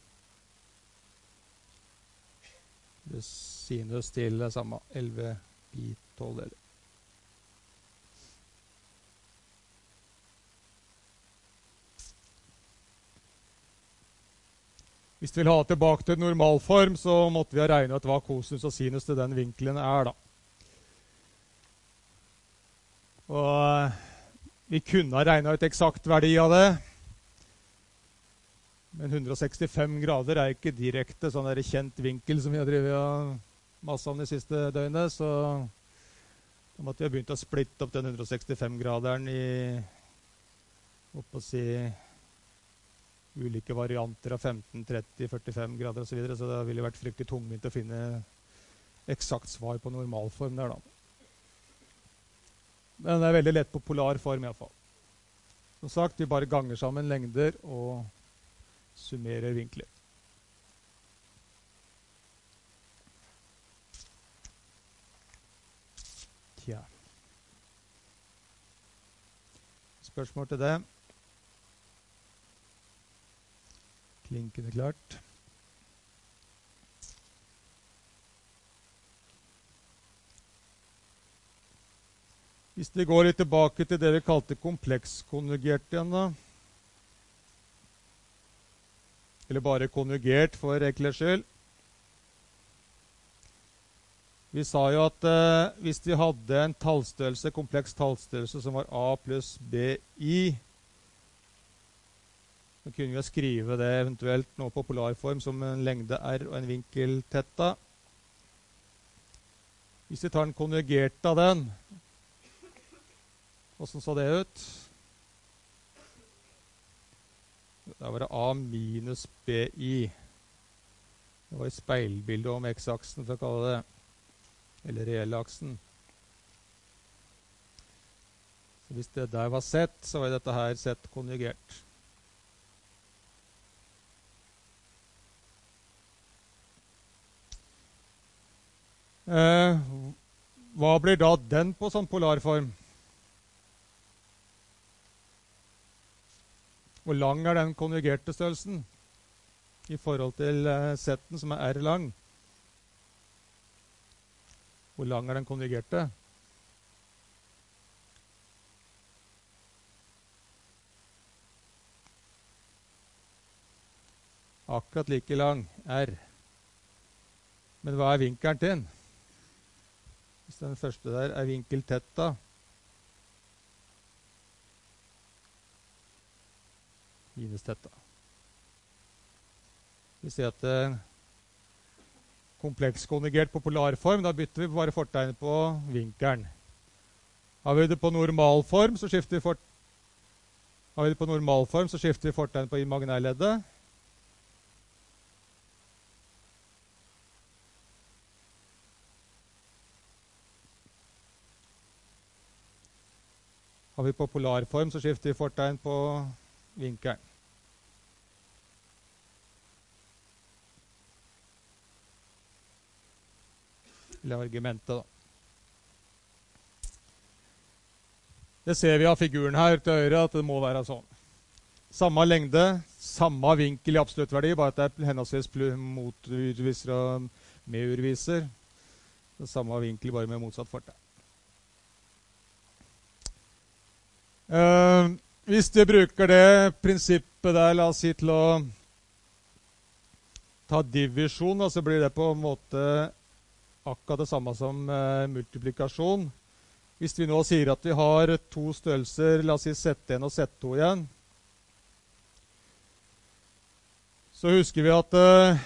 Det sinus til det samme, elleve pi tolvdeler. Hvis vi vil ha tilbake til normalform, så måtte vi ha regnet ut hva kosinus og sinus til den vinkelen er da. Og vi kunne ha regnet ut eksakt verdi av det, men hundre og sekstifem grader er ikke direkte sånn der kjent vinkel som vi har drevet av masse om de siste døgnet, så da måtte vi ha begynt å splitte opp den hundre og sekstifem graderen i, opp å si, ulike varianter av femten, tretti, førtifem grader og så videre, så det ville vært fryktelig tungvint å finne eksakt svar på normalform der da. Men det er veldig lett på polar form i hvert fall. Som sagt, vi bare ganger sammen lengder og summerer vinkler. Tja. Spørsmål til det? Klinkende klart. Hvis vi går litt tilbake til det vi kalte komplekskonjugert igjen da, eller bare konjugert for enkelhets skyld. Vi sa jo at eh, hvis vi hadde en tallstørrelse, kompleks tallstørrelse som var A pluss B I, så kunne vi skrive det eventuelt nå på polarform som en lengde R og en vinkel theta. Hvis vi tar en konjugert av den, hvordan så det ut? Da var det A minus B I. Det var i speilbildet om x-aksen, for å kalle det, eller reelle aksen. Så hvis det der var Z, så var dette her Z konjugert. Eh, hva blir da den på sånn polarform? Hvor lang er den konjugerte størrelsen i forhold til uh, Z-en som er R lang? Hvor lang er den konjugerte? Akkurat like lang, R. Men hva er vinkelen til den? Hvis den første der er vinkel theta, minus theta. Vi ser at det er komplekskonjugert på polarform, da bytter vi bare fortegnet på vinkelen. Har vi det på normalform, så skifter vi, fort... Har vi det på normalform, så skifter vi fortegnet på imaginærleddet. Har vi på polarform, så skifter vi fortegn på vinkelen. Eller argumentet da. Det ser vi av figuren her til høyre at det må være sånn. Samme lengde, samme vinkel i absolutt verdi, bare at det er henholdsvis moturviser og medurviser. Det er samme vinkel, bare med motsatt fortegn. Uh, hvis vi bruker det prinsippet der, la oss si til å ta divisjon, så blir det på en måte akkurat det samme som uh, multiplikasjon. Hvis vi nå sier at vi har to størrelser, la oss si Z en og Z to igjen, så husker vi at uh,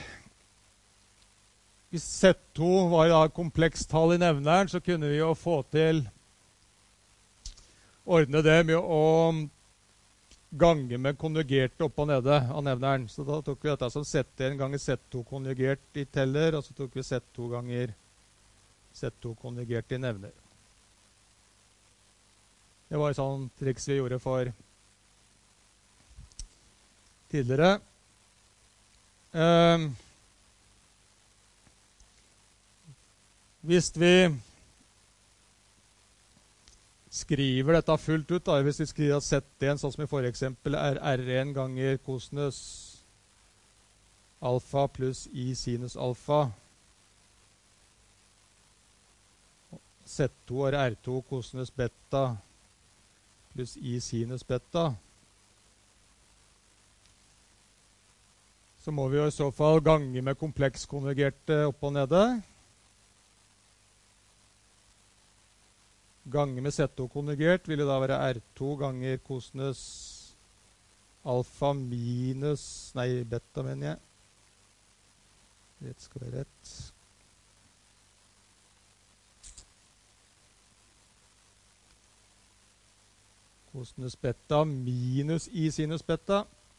hvis Z to var da komplekst tall i nevneren, så kunne vi jo få til ordne det med å gange med konjugerte opp og nede av nevneren. Så da tok vi dette som Z en ganger Z to konjugert i teller, og så tok vi Z to ganger Z to konjugert i nevner. Det var et sånt triks vi gjorde for tidligere. Um, hvis vi skriver dette fullt ut, da, hvis vi skriver at Z en, sånn som i forrige eksempel, er R en ganger kosinus alfa pluss I sinus alfa. Z to er R to kosinus beta pluss I sinus beta. Så må vi jo i så fall gange med komplekskonvergerte opp og nede. Gange med Z to konvergert vil jo da være R to ganger kosinus alfa minus, nei, beta mener jeg. Rett skal være rett. Kosinus beta minus I sinus beta.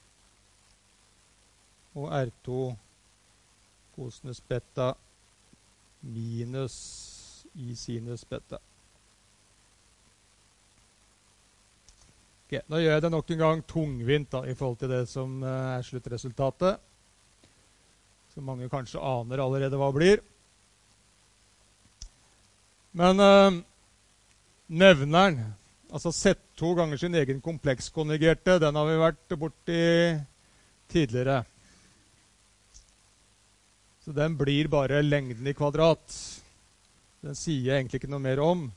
Og R to kosinus beta minus I sinus beta. Ok, nå gjør jeg det nok en gang tungvint da, i forhold til det som uh, er sluttresultatet. Som mange kanskje aner allerede hva blir. Men uh, nevneren, altså Z to ganger sin egen komplekskonvergerte, den har vi vært borti tidligere. Så den blir bare lengden i kvadrat. Den sier jeg egentlig ikke noe mer om.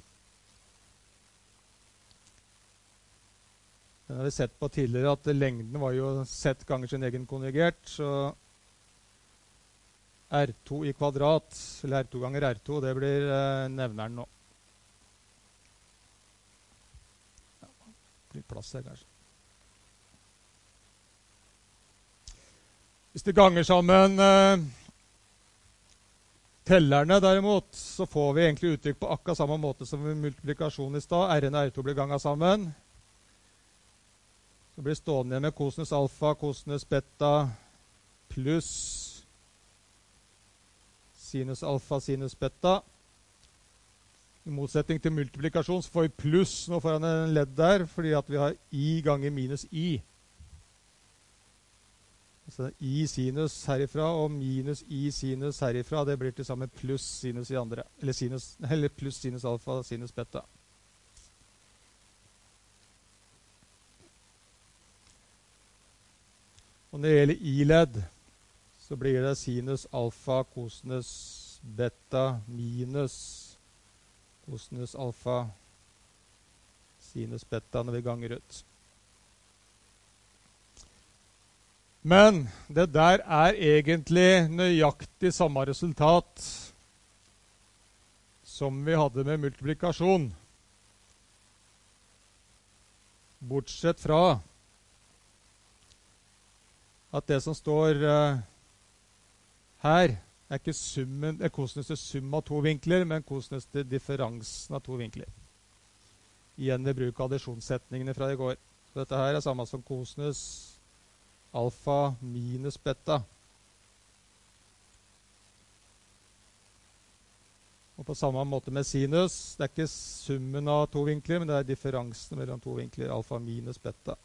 Den har vi sett på tidligere at lengden var jo Z ganger sin egen konjugert, så R to i kvadrat, eller R to ganger R to, det blir eh, nevneren nå. Ja, det blir plass her kanskje. Hvis det ganger sammen eh, tellerne derimot, så får vi egentlig uttrykk på akkurat samme måte som ved multiplikasjon i stad. R en og R to blir ganget sammen. Så blir stående igjen med kosinus alfa, kosinus beta, pluss sinus alfa, sinus beta. I motsetning til multiplikasjon så får vi pluss nå foran en ledd der, fordi at vi har I ganger minus I. Så I sinus herifra og minus I sinus herifra, det blir til sammen pluss sinus i andre, eller, sinus, eller pluss sinus alfa, sinus beta. Og når det gjelder I-ledd, så blir det sinus alfa, kosinus beta, minus kosinus alfa, sinus beta når vi ganger ut. Men det der er egentlig nøyaktig samme resultat som vi hadde med multiplikasjon. Bortsett fra at det som står uh, her, er ikke summen, er kosinus til sum av to vinkler, men kosinus til differansen av to vinkler. Igjen ved bruk av addisjonssetningene fra i går. Så dette her er samme som kosinus alfa minus beta. Og på samme måte med sinus, det er ikke summen av to vinkler, men det er differansen mellom to vinkler, alfa minus beta.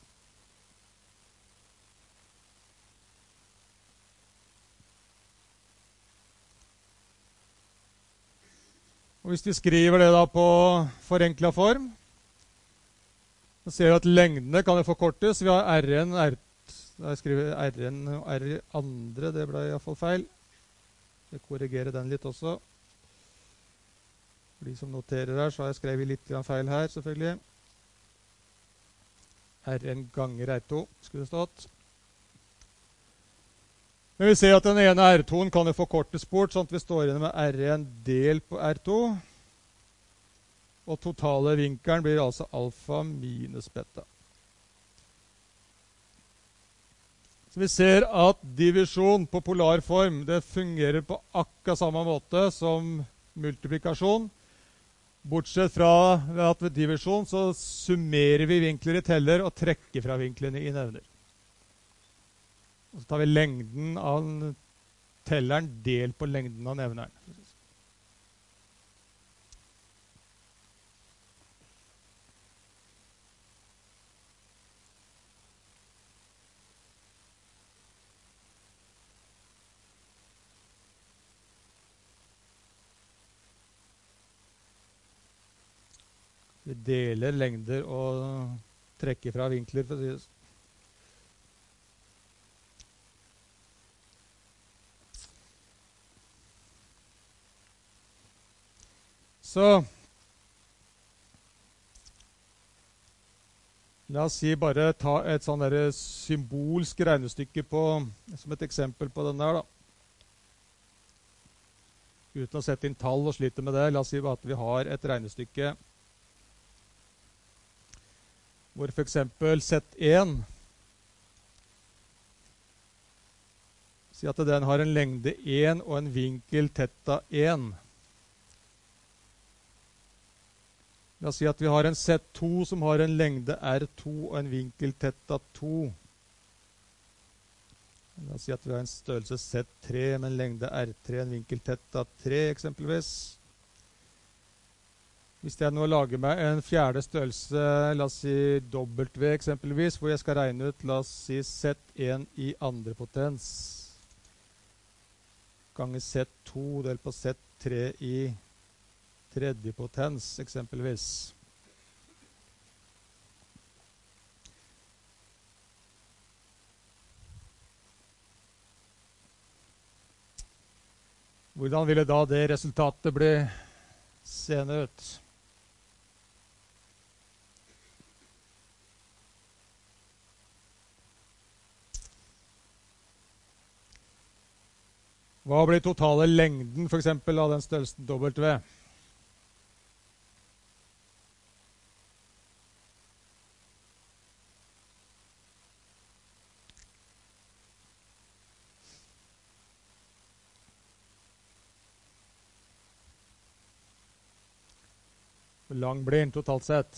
Og hvis vi skriver det da på forenklet form, så ser vi at lengdene kan jo forkortes. Vi har R en, R to, da jeg skriver R en og R andre, det ble i hvert fall feil. Jeg korrigerer den litt også. For de som noterer her, så har jeg skrevet litt feil her, selvfølgelig. R en ganger R to, skulle det stått. Men vi ser at den ene R to-en kan jo forkortes bort, sånn at vi står inne med R en del på R to. Og totale vinkelen blir altså alfa minus beta. Så vi ser at divisjon på polar form, det fungerer på akkurat samme måte som multiplikasjon. Bortsett fra at ved divisjon så summerer vi vinkler i teller og trekker fra vinklene i nevner. Og så tar vi lengden av telleren delt på lengden av nevneren. Vi deler lengder og trekker fra vinkler, for å si det. Så la oss si bare ta et sånn der symbolsk regnestykke på, som et eksempel på den der, da. Uten å sette inn tall og slite med det, la oss si at vi har et regnestykke hvor for eksempel Z én, si at den har en lengde én og en vinkel theta én. La oss si at vi har en Z to som har en lengde R to og en vinkel theta to. La oss si at vi har en størrelse Z tre med en lengde R tre, en vinkel theta tre eksempelvis. Hvis jeg nå lager meg en fjerde størrelse, la oss si W eksempelvis, hvor jeg skal regne ut, la oss si Z én i andre potens, ganger Z to delt på Z tre i tredje potens eksempelvis. Hvordan ville da det resultatet bli seende ut? Hva blir totale lengden for eksempel av den størrelsen W? Hvor lang blir den totalt sett?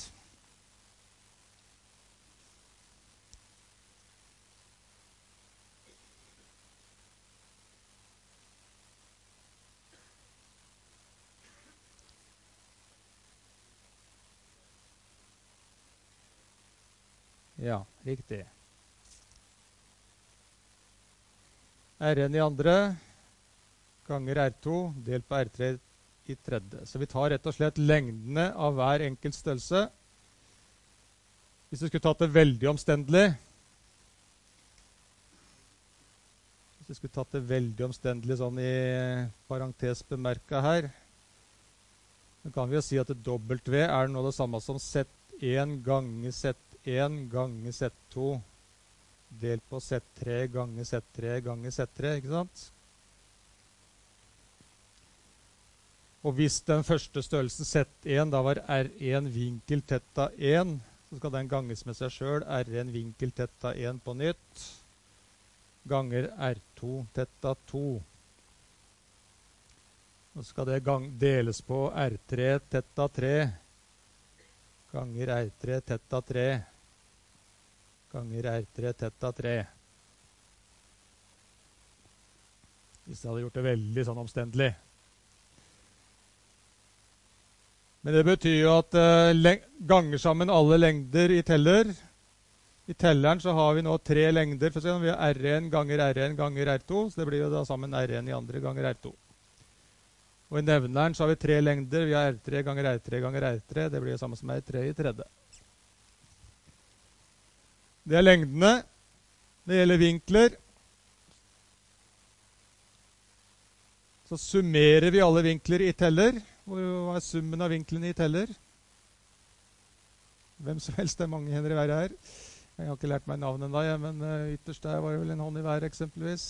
Ja, riktig. R én i andre ganger R to delt på R tre i tredje. Så vi tar rett og slett lengdene av hver enkelt størrelse. Hvis vi skulle tatt det veldig omstendelig, hvis vi skulle tatt det veldig omstendelig sånn i parentes bemerket her, så kan vi jo si at W er nå det samme som Z én ganger Z én ganger Z to delt på Z tre ganger Z tre ganger Z tre, ikke sant? Og hvis den første størrelsen Z én da var R én vinkel theta én, så skal den ganges med seg selv, R én vinkel theta én på nytt, ganger R to theta to. Og så skal det gang deles på R tre theta tre, ganger R tre theta tre, ganger R tre theta tre. Hvis jeg hadde gjort det veldig sånn omstendelig. Men det betyr jo at uh, ganger sammen alle lengder i teller. I telleren så har vi nå tre lengder. For eksempel, vi har R én ganger R én ganger R to, så det blir jo da sammen R én i andre ganger R to. Og i nevneren så har vi tre lengder. Vi har R tre ganger R tre ganger R tre. Det blir jo samme som R tre i tredje. Det er lengdene. Det gjelder vinkler. Så summerer vi alle vinkler i teller. Hva er summen av vinklene i teller? Hvem som helst, det er mange hender i været her. Jeg har ikke lært meg navnet enda, ja, men uh, ytterst der var det vel en hånd i været eksempelvis.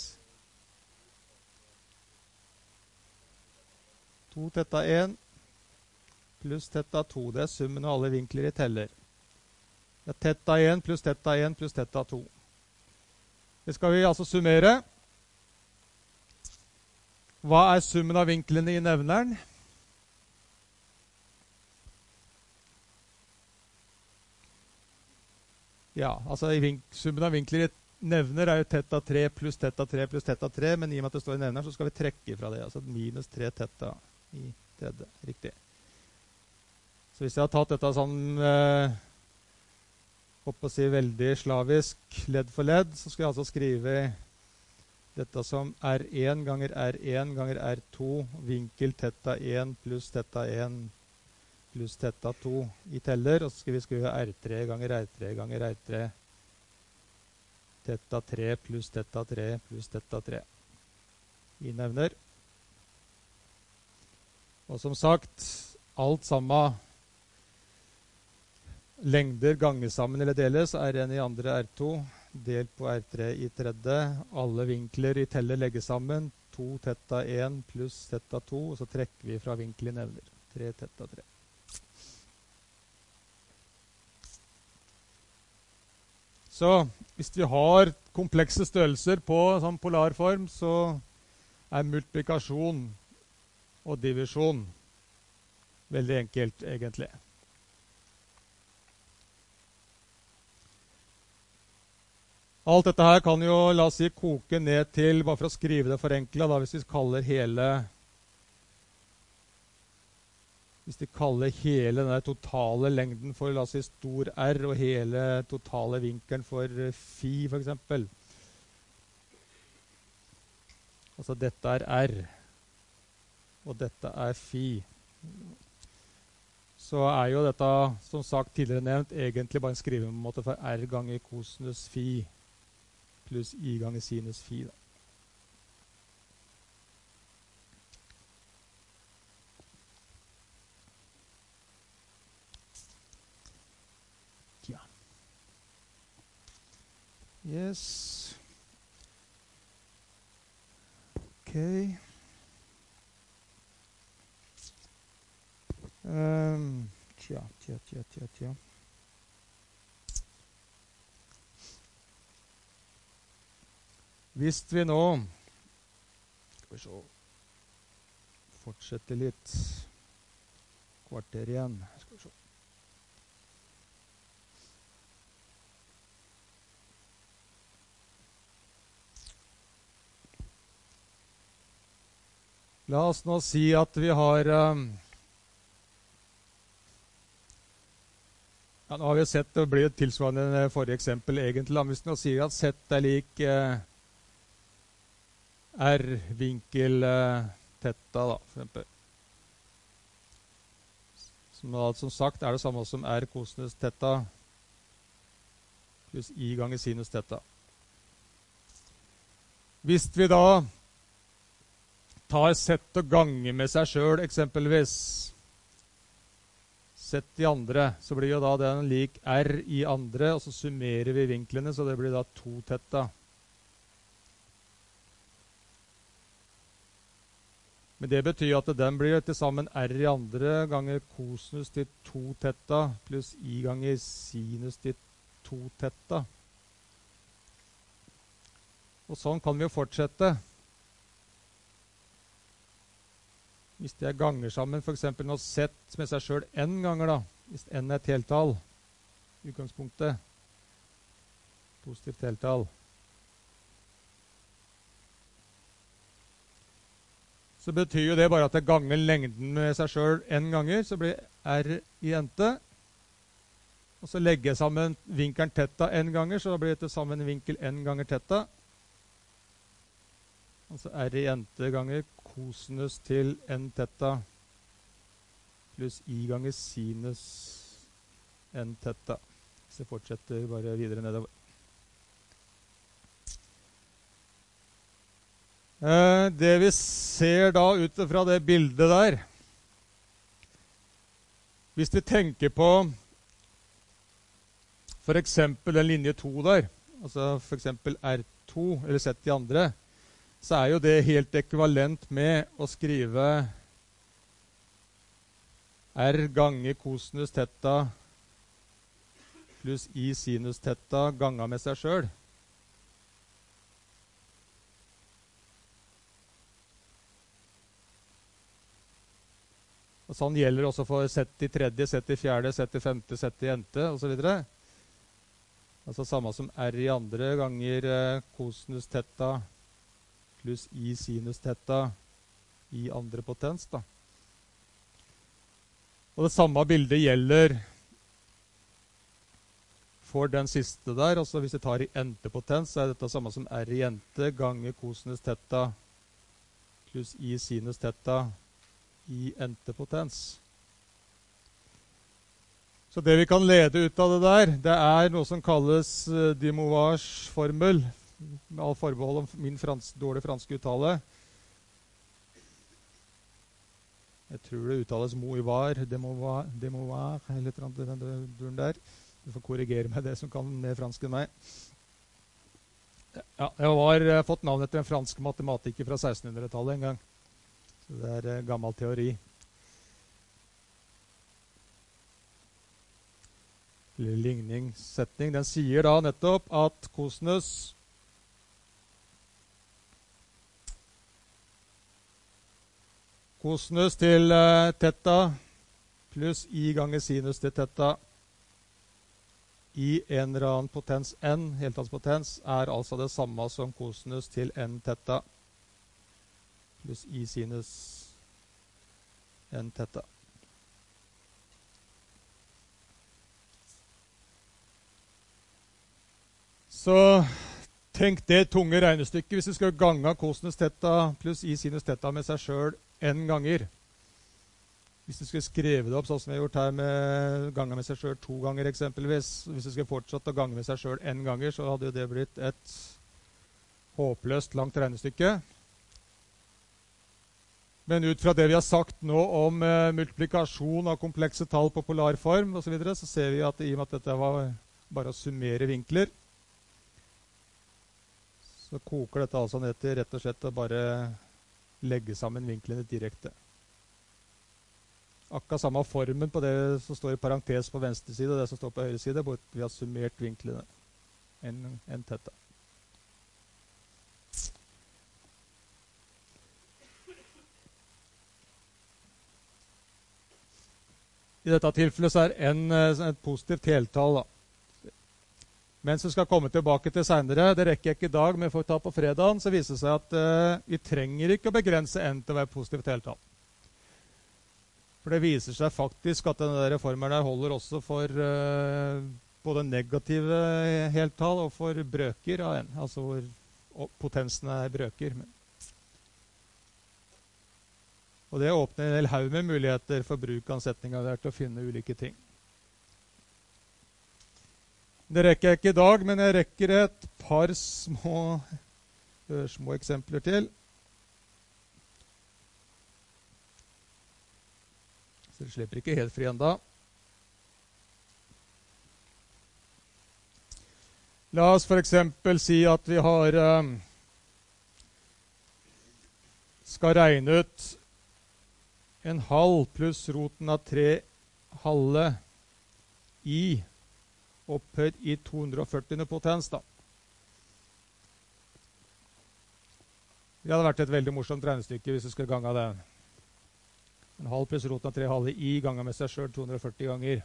to theta én pluss theta to, det er summen av alle vinkler i teller. Det er theta én pluss theta én pluss theta to. Det skal vi altså summere. Hva er summen av vinklene i nevneren? Ja, altså summen av vinkler i nevner er jo theta tre pluss theta tre pluss theta tre, men i og med at det står i nevneren, så skal vi trekke fra det. Altså minus tre theta i tredje. Riktig. Så hvis jeg har tatt dette sånn, eh, håper å si veldig slavisk, ledd for ledd, så skal jeg altså skrive dette som R én ganger R én ganger R to, vinkel theta én pluss theta én pluss teta to i teller, og så skal vi skrive R tre ganger R tre ganger R tre. Teta tre pluss teta tre pluss teta tre. I nevner. Og som sagt, alt sammen lengder ganger sammen eller deles, R en i andre R to, delt på R tre i tredje. Alle vinkler i teller legges sammen. to teta en pluss teta to, og så trekker vi fra vinkel i nevner. tre teta tre. Så hvis vi har komplekse størrelser på sånn polarform, så er multiplikasjon og divisjon veldig enkelt, egentlig. Alt dette her kan jo, la oss si, koke ned til, bare for å skrive det forenklet, da, hvis vi kaller hele, hvis vi kaller hele den totale lengden for, la oss si, stor R, og hele totale vinkelen for phi, for eksempel. Altså, dette er R, og dette er phi. Så er jo dette, som sagt tidligere nevnt, egentlig bare en skrivemåte for R ganger kosinus phi, pluss I ganger sinus phi. Da. Ja. Yes. Ok. Um, tja, tja, tja, tja, tja. Hvis vi nå skal vi se, fortsette litt kvarter igjen. Skal vi se. La oss nå si at vi har um, ja, nå har vi sett det blir et tilsvarende forrige eksempel egentlig. Hvis vi nå sier at Z er lik eh, R vinkel eh, teta, da, for eksempel. Som, da, som sagt er det samme som R kosinus teta pluss I ganger sinus teta. Hvis vi da tar Z og ganger med seg selv, eksempelvis Z i andre, så blir jo da den lik R i andre, og så summerer vi vinklene, så det blir da to teta. Men det betyr at den blir til sammen R i andre ganger kosinus til to teta pluss I ganger sinus til to teta. Og sånn kan vi jo fortsette. Hvis det er ganger sammen, for eksempel nå Z med seg selv n ganger da, hvis n er et heltall, utgangspunktet, positivt heltall, så betyr jo det bare at det ganger lengden med seg selv n ganger, så blir R i ente. Og så legger jeg sammen vinkelen teta n ganger, så blir det til sammen vinkel n ganger teta. Altså R i ente ganger kosinus til n teta pluss I ganger sinus n teta. Så jeg fortsetter bare videre nedover. Eh, det vi ser da ut fra det bildet der, hvis vi tenker på for eksempel den linje to der, altså for eksempel R to, eller Z i andre, så er jo det helt ekvivalent med å skrive R ganger kosinus teta pluss I sinus teta ganger med seg selv. Og sånn gjelder også for Z i tredje, Z i fjerde, Z i femte, Z i ente, og så videre. Altså samme som R i andre ganger eh, kosinus teta pluss I sinus teta i andre potens, da. Og det samme bildet gjelder for den siste der. Altså hvis vi tar i ente potens, så er dette samme som R i ente ganger kosinus teta pluss I sinus teta i ente potens. Så det vi kan lede ut av det der, det er noe som kalles uh, de Moivars formel, med all forbehold om min frans, dårlige franske uttale. Jeg tror det uttales Moivar, de Moivar, de Moivar, eller et eller annet den duren der. Du får korrigere meg det som kan mer fransk enn meg. Ja, jeg har uh, fått navnet til en fransk matematiker fra sekstenhundretallet en gang. Så det er uh, gammel teori. Eller ligningssetning. Den sier da nettopp at kosinus kosinus til uh, teta pluss i ganger sinus til teta i en eller annen potens n, heltallspotens, er altså det samme som kosinus til n teta pluss i sinus n teta. Så tenk det tunge regnestykket hvis du skal gange kosinus teta pluss i sinus teta med seg selv n ganger. Hvis du skulle skrive det opp sånn som vi har gjort her med gange med seg selv to ganger eksempelvis, hvis du skulle fortsatt å gange med seg selv n ganger, så hadde jo det blitt et håpløst langt regnestykke. Men ut fra det vi har sagt nå om eh, multiplikasjon av komplekse tall på polarform og så videre, så ser vi at i og med at dette var bare å summere vinkler, så koker dette altså ned til rett og slett å bare legge sammen vinklene direkte. Akkurat samme formen på det som står i parentes på venstre side og det som står på høyre side, hvor vi har summert vinklene en, en tetta. I dette tilfellet så er n et positivt heltall da. Mens vi skal komme tilbake til senere, det rekker jeg ikke i dag, men for å ta på fredagen, så viser det seg at uh, vi trenger ikke å begrense n til å være positivt heltall. For det viser seg faktisk at denne formelen der holder også for uh, både negative heltall og for brøker av n, altså hvor potensene er brøker. Og det åpner en hel haug med muligheter for bruk av setninga der til å finne ulike ting. Det rekker jeg ikke i dag, men jeg rekker et par små, små eksempler til. Så det slipper ikke helt fri enda. La oss for eksempel si at vi har, um, skal regne ut en halv pluss roten av tre halve i opphøyd i to hundre og førti potens da. Det hadde vært et veldig morsomt regnestykke hvis vi skulle gange det. En halv pluss roten av tre halve i ganger med seg selv to hundre og førti ganger.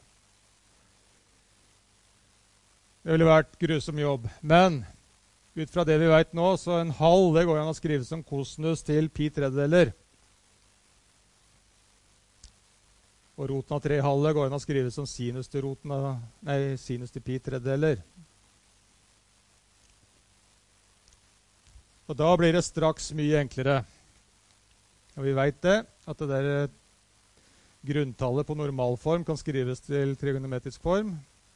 Det ville vært grusom jobb. Men ut fra det vi vet nå, så en halv det går an å skrive som kosinus til pi tredjedeler. Og roten av tre halve går an å skrive som sinus til, roten av, nei, sinus til pi tredjedeler. Og da blir det straks mye enklere. Og vi vet det, at det der grunntallet på normalform kan skrives til trigonometrisk form.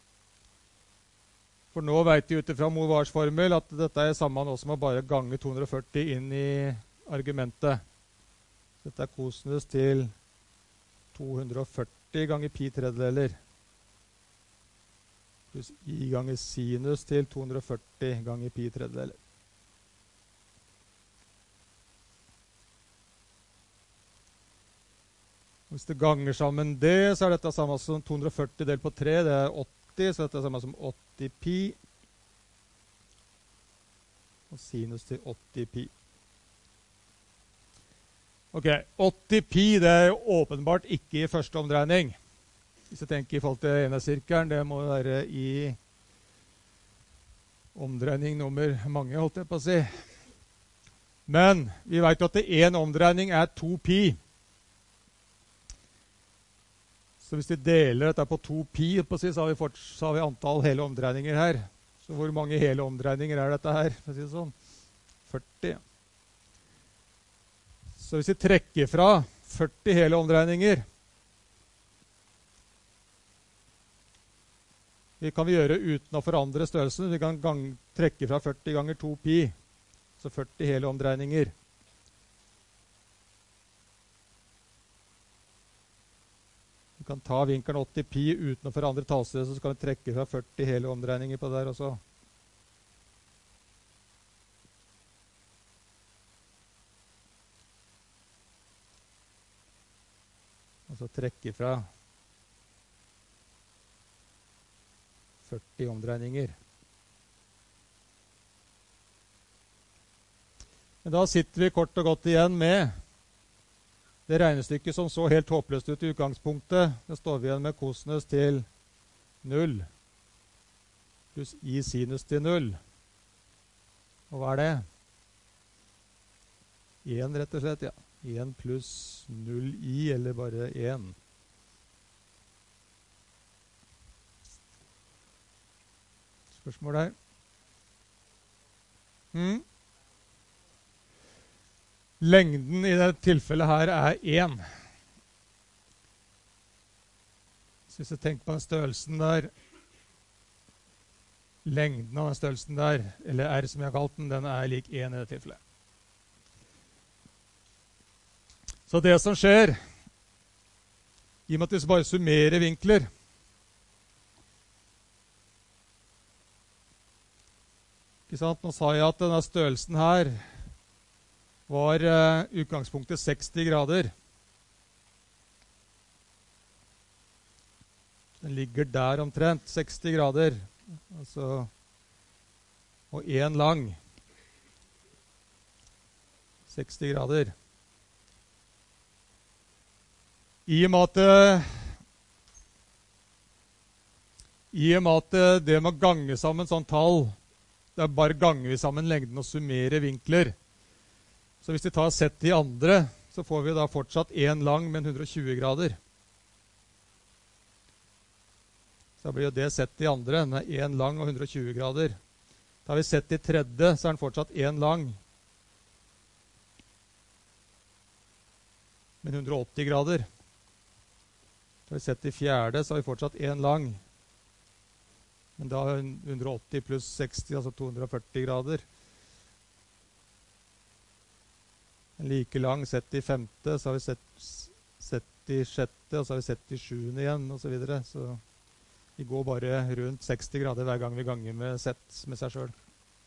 For nå vet vi ut fra Moivars formel at dette er samme nå som å bare gange to hundre og førti inn i argumentet. Dette er kosinus til to hundre og førti ganger pi tredjedeler. Pluss i ganger sinus til to hundre og førti ganger pi tredjedeler. Hvis du ganger sammen det, så er dette samme som to hundre og førti delt på tre, det er åtti, så dette er samme som åtti pi. Og sinus til åtti pi. Ok, åtti pi det er jo åpenbart ikke i første omdreining. Hvis jeg tenker i forhold til enhetssirkelen, det må være i omdreining nummer mange, holdt jeg på å si. Men vi vet jo at en omdreining er to pi. Så hvis vi deler dette på to pi, på si, så, har vi fort, så har vi antall hele omdreininger her. Så hvor mange hele omdreininger er dette her? For å si det sånn. førti. Så hvis vi trekker fra førti hele omdreininger, Vi kan vi gjøre uten å forandre størrelsen. Vi kan gang, trekke fra førti ganger to pi, så førti hele omdreininger. Vi kan ta vinkelen åtti pi uten å forandre tallstedet, så skal vi trekke fra førti hele omdreininger på det der også. Og så trekke fra førti omdreininger. Men da sitter vi kort og godt igjen med det regnestykket som så helt håpløst ut i utgangspunktet. Da står vi igjen med kosinus til null pluss i sinus til null. Og hva er det? én, rett og slett, ja. én pluss null i, eller bare én. Spørsmål der? Hmm? Lengden i dette tilfellet her er én. Så hvis jeg tenker på den størrelsen der, lengden av den størrelsen der, eller R som jeg har kalt den, den er lik én i dette tilfellet. Så det som skjer, i og med at vi bare summerer vinkler, ikke sant? Nå sa jeg at denne størrelsen her var uh, utgangspunktet seksti grader. Den ligger der omtrent, seksti grader. Altså, og én lang. seksti grader. I og med at, i og med at det må gange sammen sånn tall, det er bare ganger vi sammen lengden og summerer vinkler. Så hvis vi tar sett i andre, så får vi da fortsatt én lang med hundre og tjue grader. Så blir jo det sett i andre, den er én lang og hundre og tjue grader. Da har vi sett i tredje, så er den fortsatt én lang med hundre og åtti grader. Da har vi sett i fjerde, så har vi fortsatt én lang. Men da er hundre og åtti pluss seksti, altså to hundre og førti grader. En like lang sett i femte, så har vi sett, sett i sjette, og så har vi sett i sjuende igjen, og så videre. Så vi går bare rundt seksti grader hver gang vi ganger med sett med seg selv.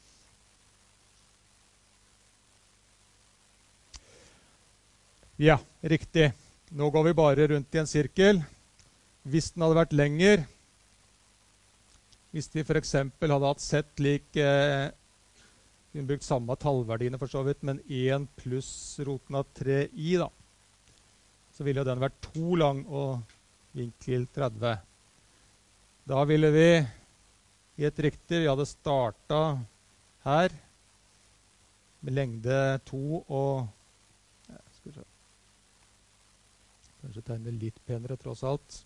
Ja, riktig. Nå går vi bare rundt i en sirkel. Hvis den hadde vært lenger, hvis vi for eksempel hadde hatt sett lik, eh, vi har brukt samme tallverdiene for så vidt, men én pluss roten av tre i da, så ville den vært to lang og vinkel tretti. Da ville vi, i et riktig, vi hadde startet her, med lengde to og, ja, skal vi se, kanskje tegne litt penere tross alt.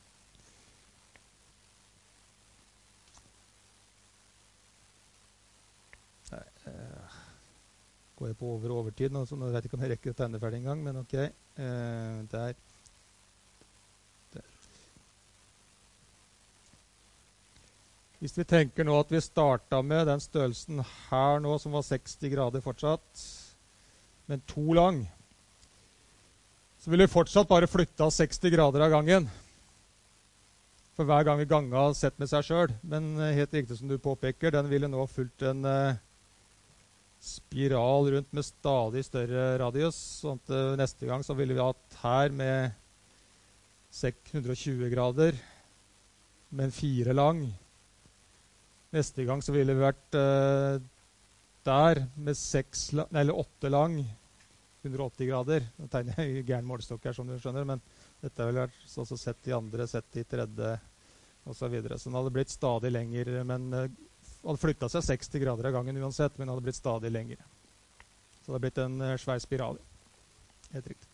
Nei, eh, går jeg på over overtid nå, så nå vet jeg ikke om jeg rekker å tegne ferdig en gang, men ok, eh, der. der. Hvis vi tenker nå at vi startet med den størrelsen her nå, som var seksti grader fortsatt, men to lang, så vil vi fortsatt bare flytte av seksti grader av gangen. For hver gang vi ganger sett med seg selv. Men helt riktig som du påpeker, den ville nå fulgt en eh, spiral rundt med stadig større radius. Sånn at eh, neste gang så ville vi hatt her med hundre og tjue grader, men fire lang. Neste gang så ville vi vært eh, der med seks, eller åtte lang, hundre og åtti grader. Nå tegner jeg gæren målestokk her, som du skjønner, men dette har vel vært også sett i andre, sett i tredje, og så videre. Så den hadde blitt stadig lenger, men uh, hadde flyttet seg seksti grader av gangen uansett, men den hadde blitt stadig lenger. Så det hadde blitt en uh, svær spiral. Helt riktig.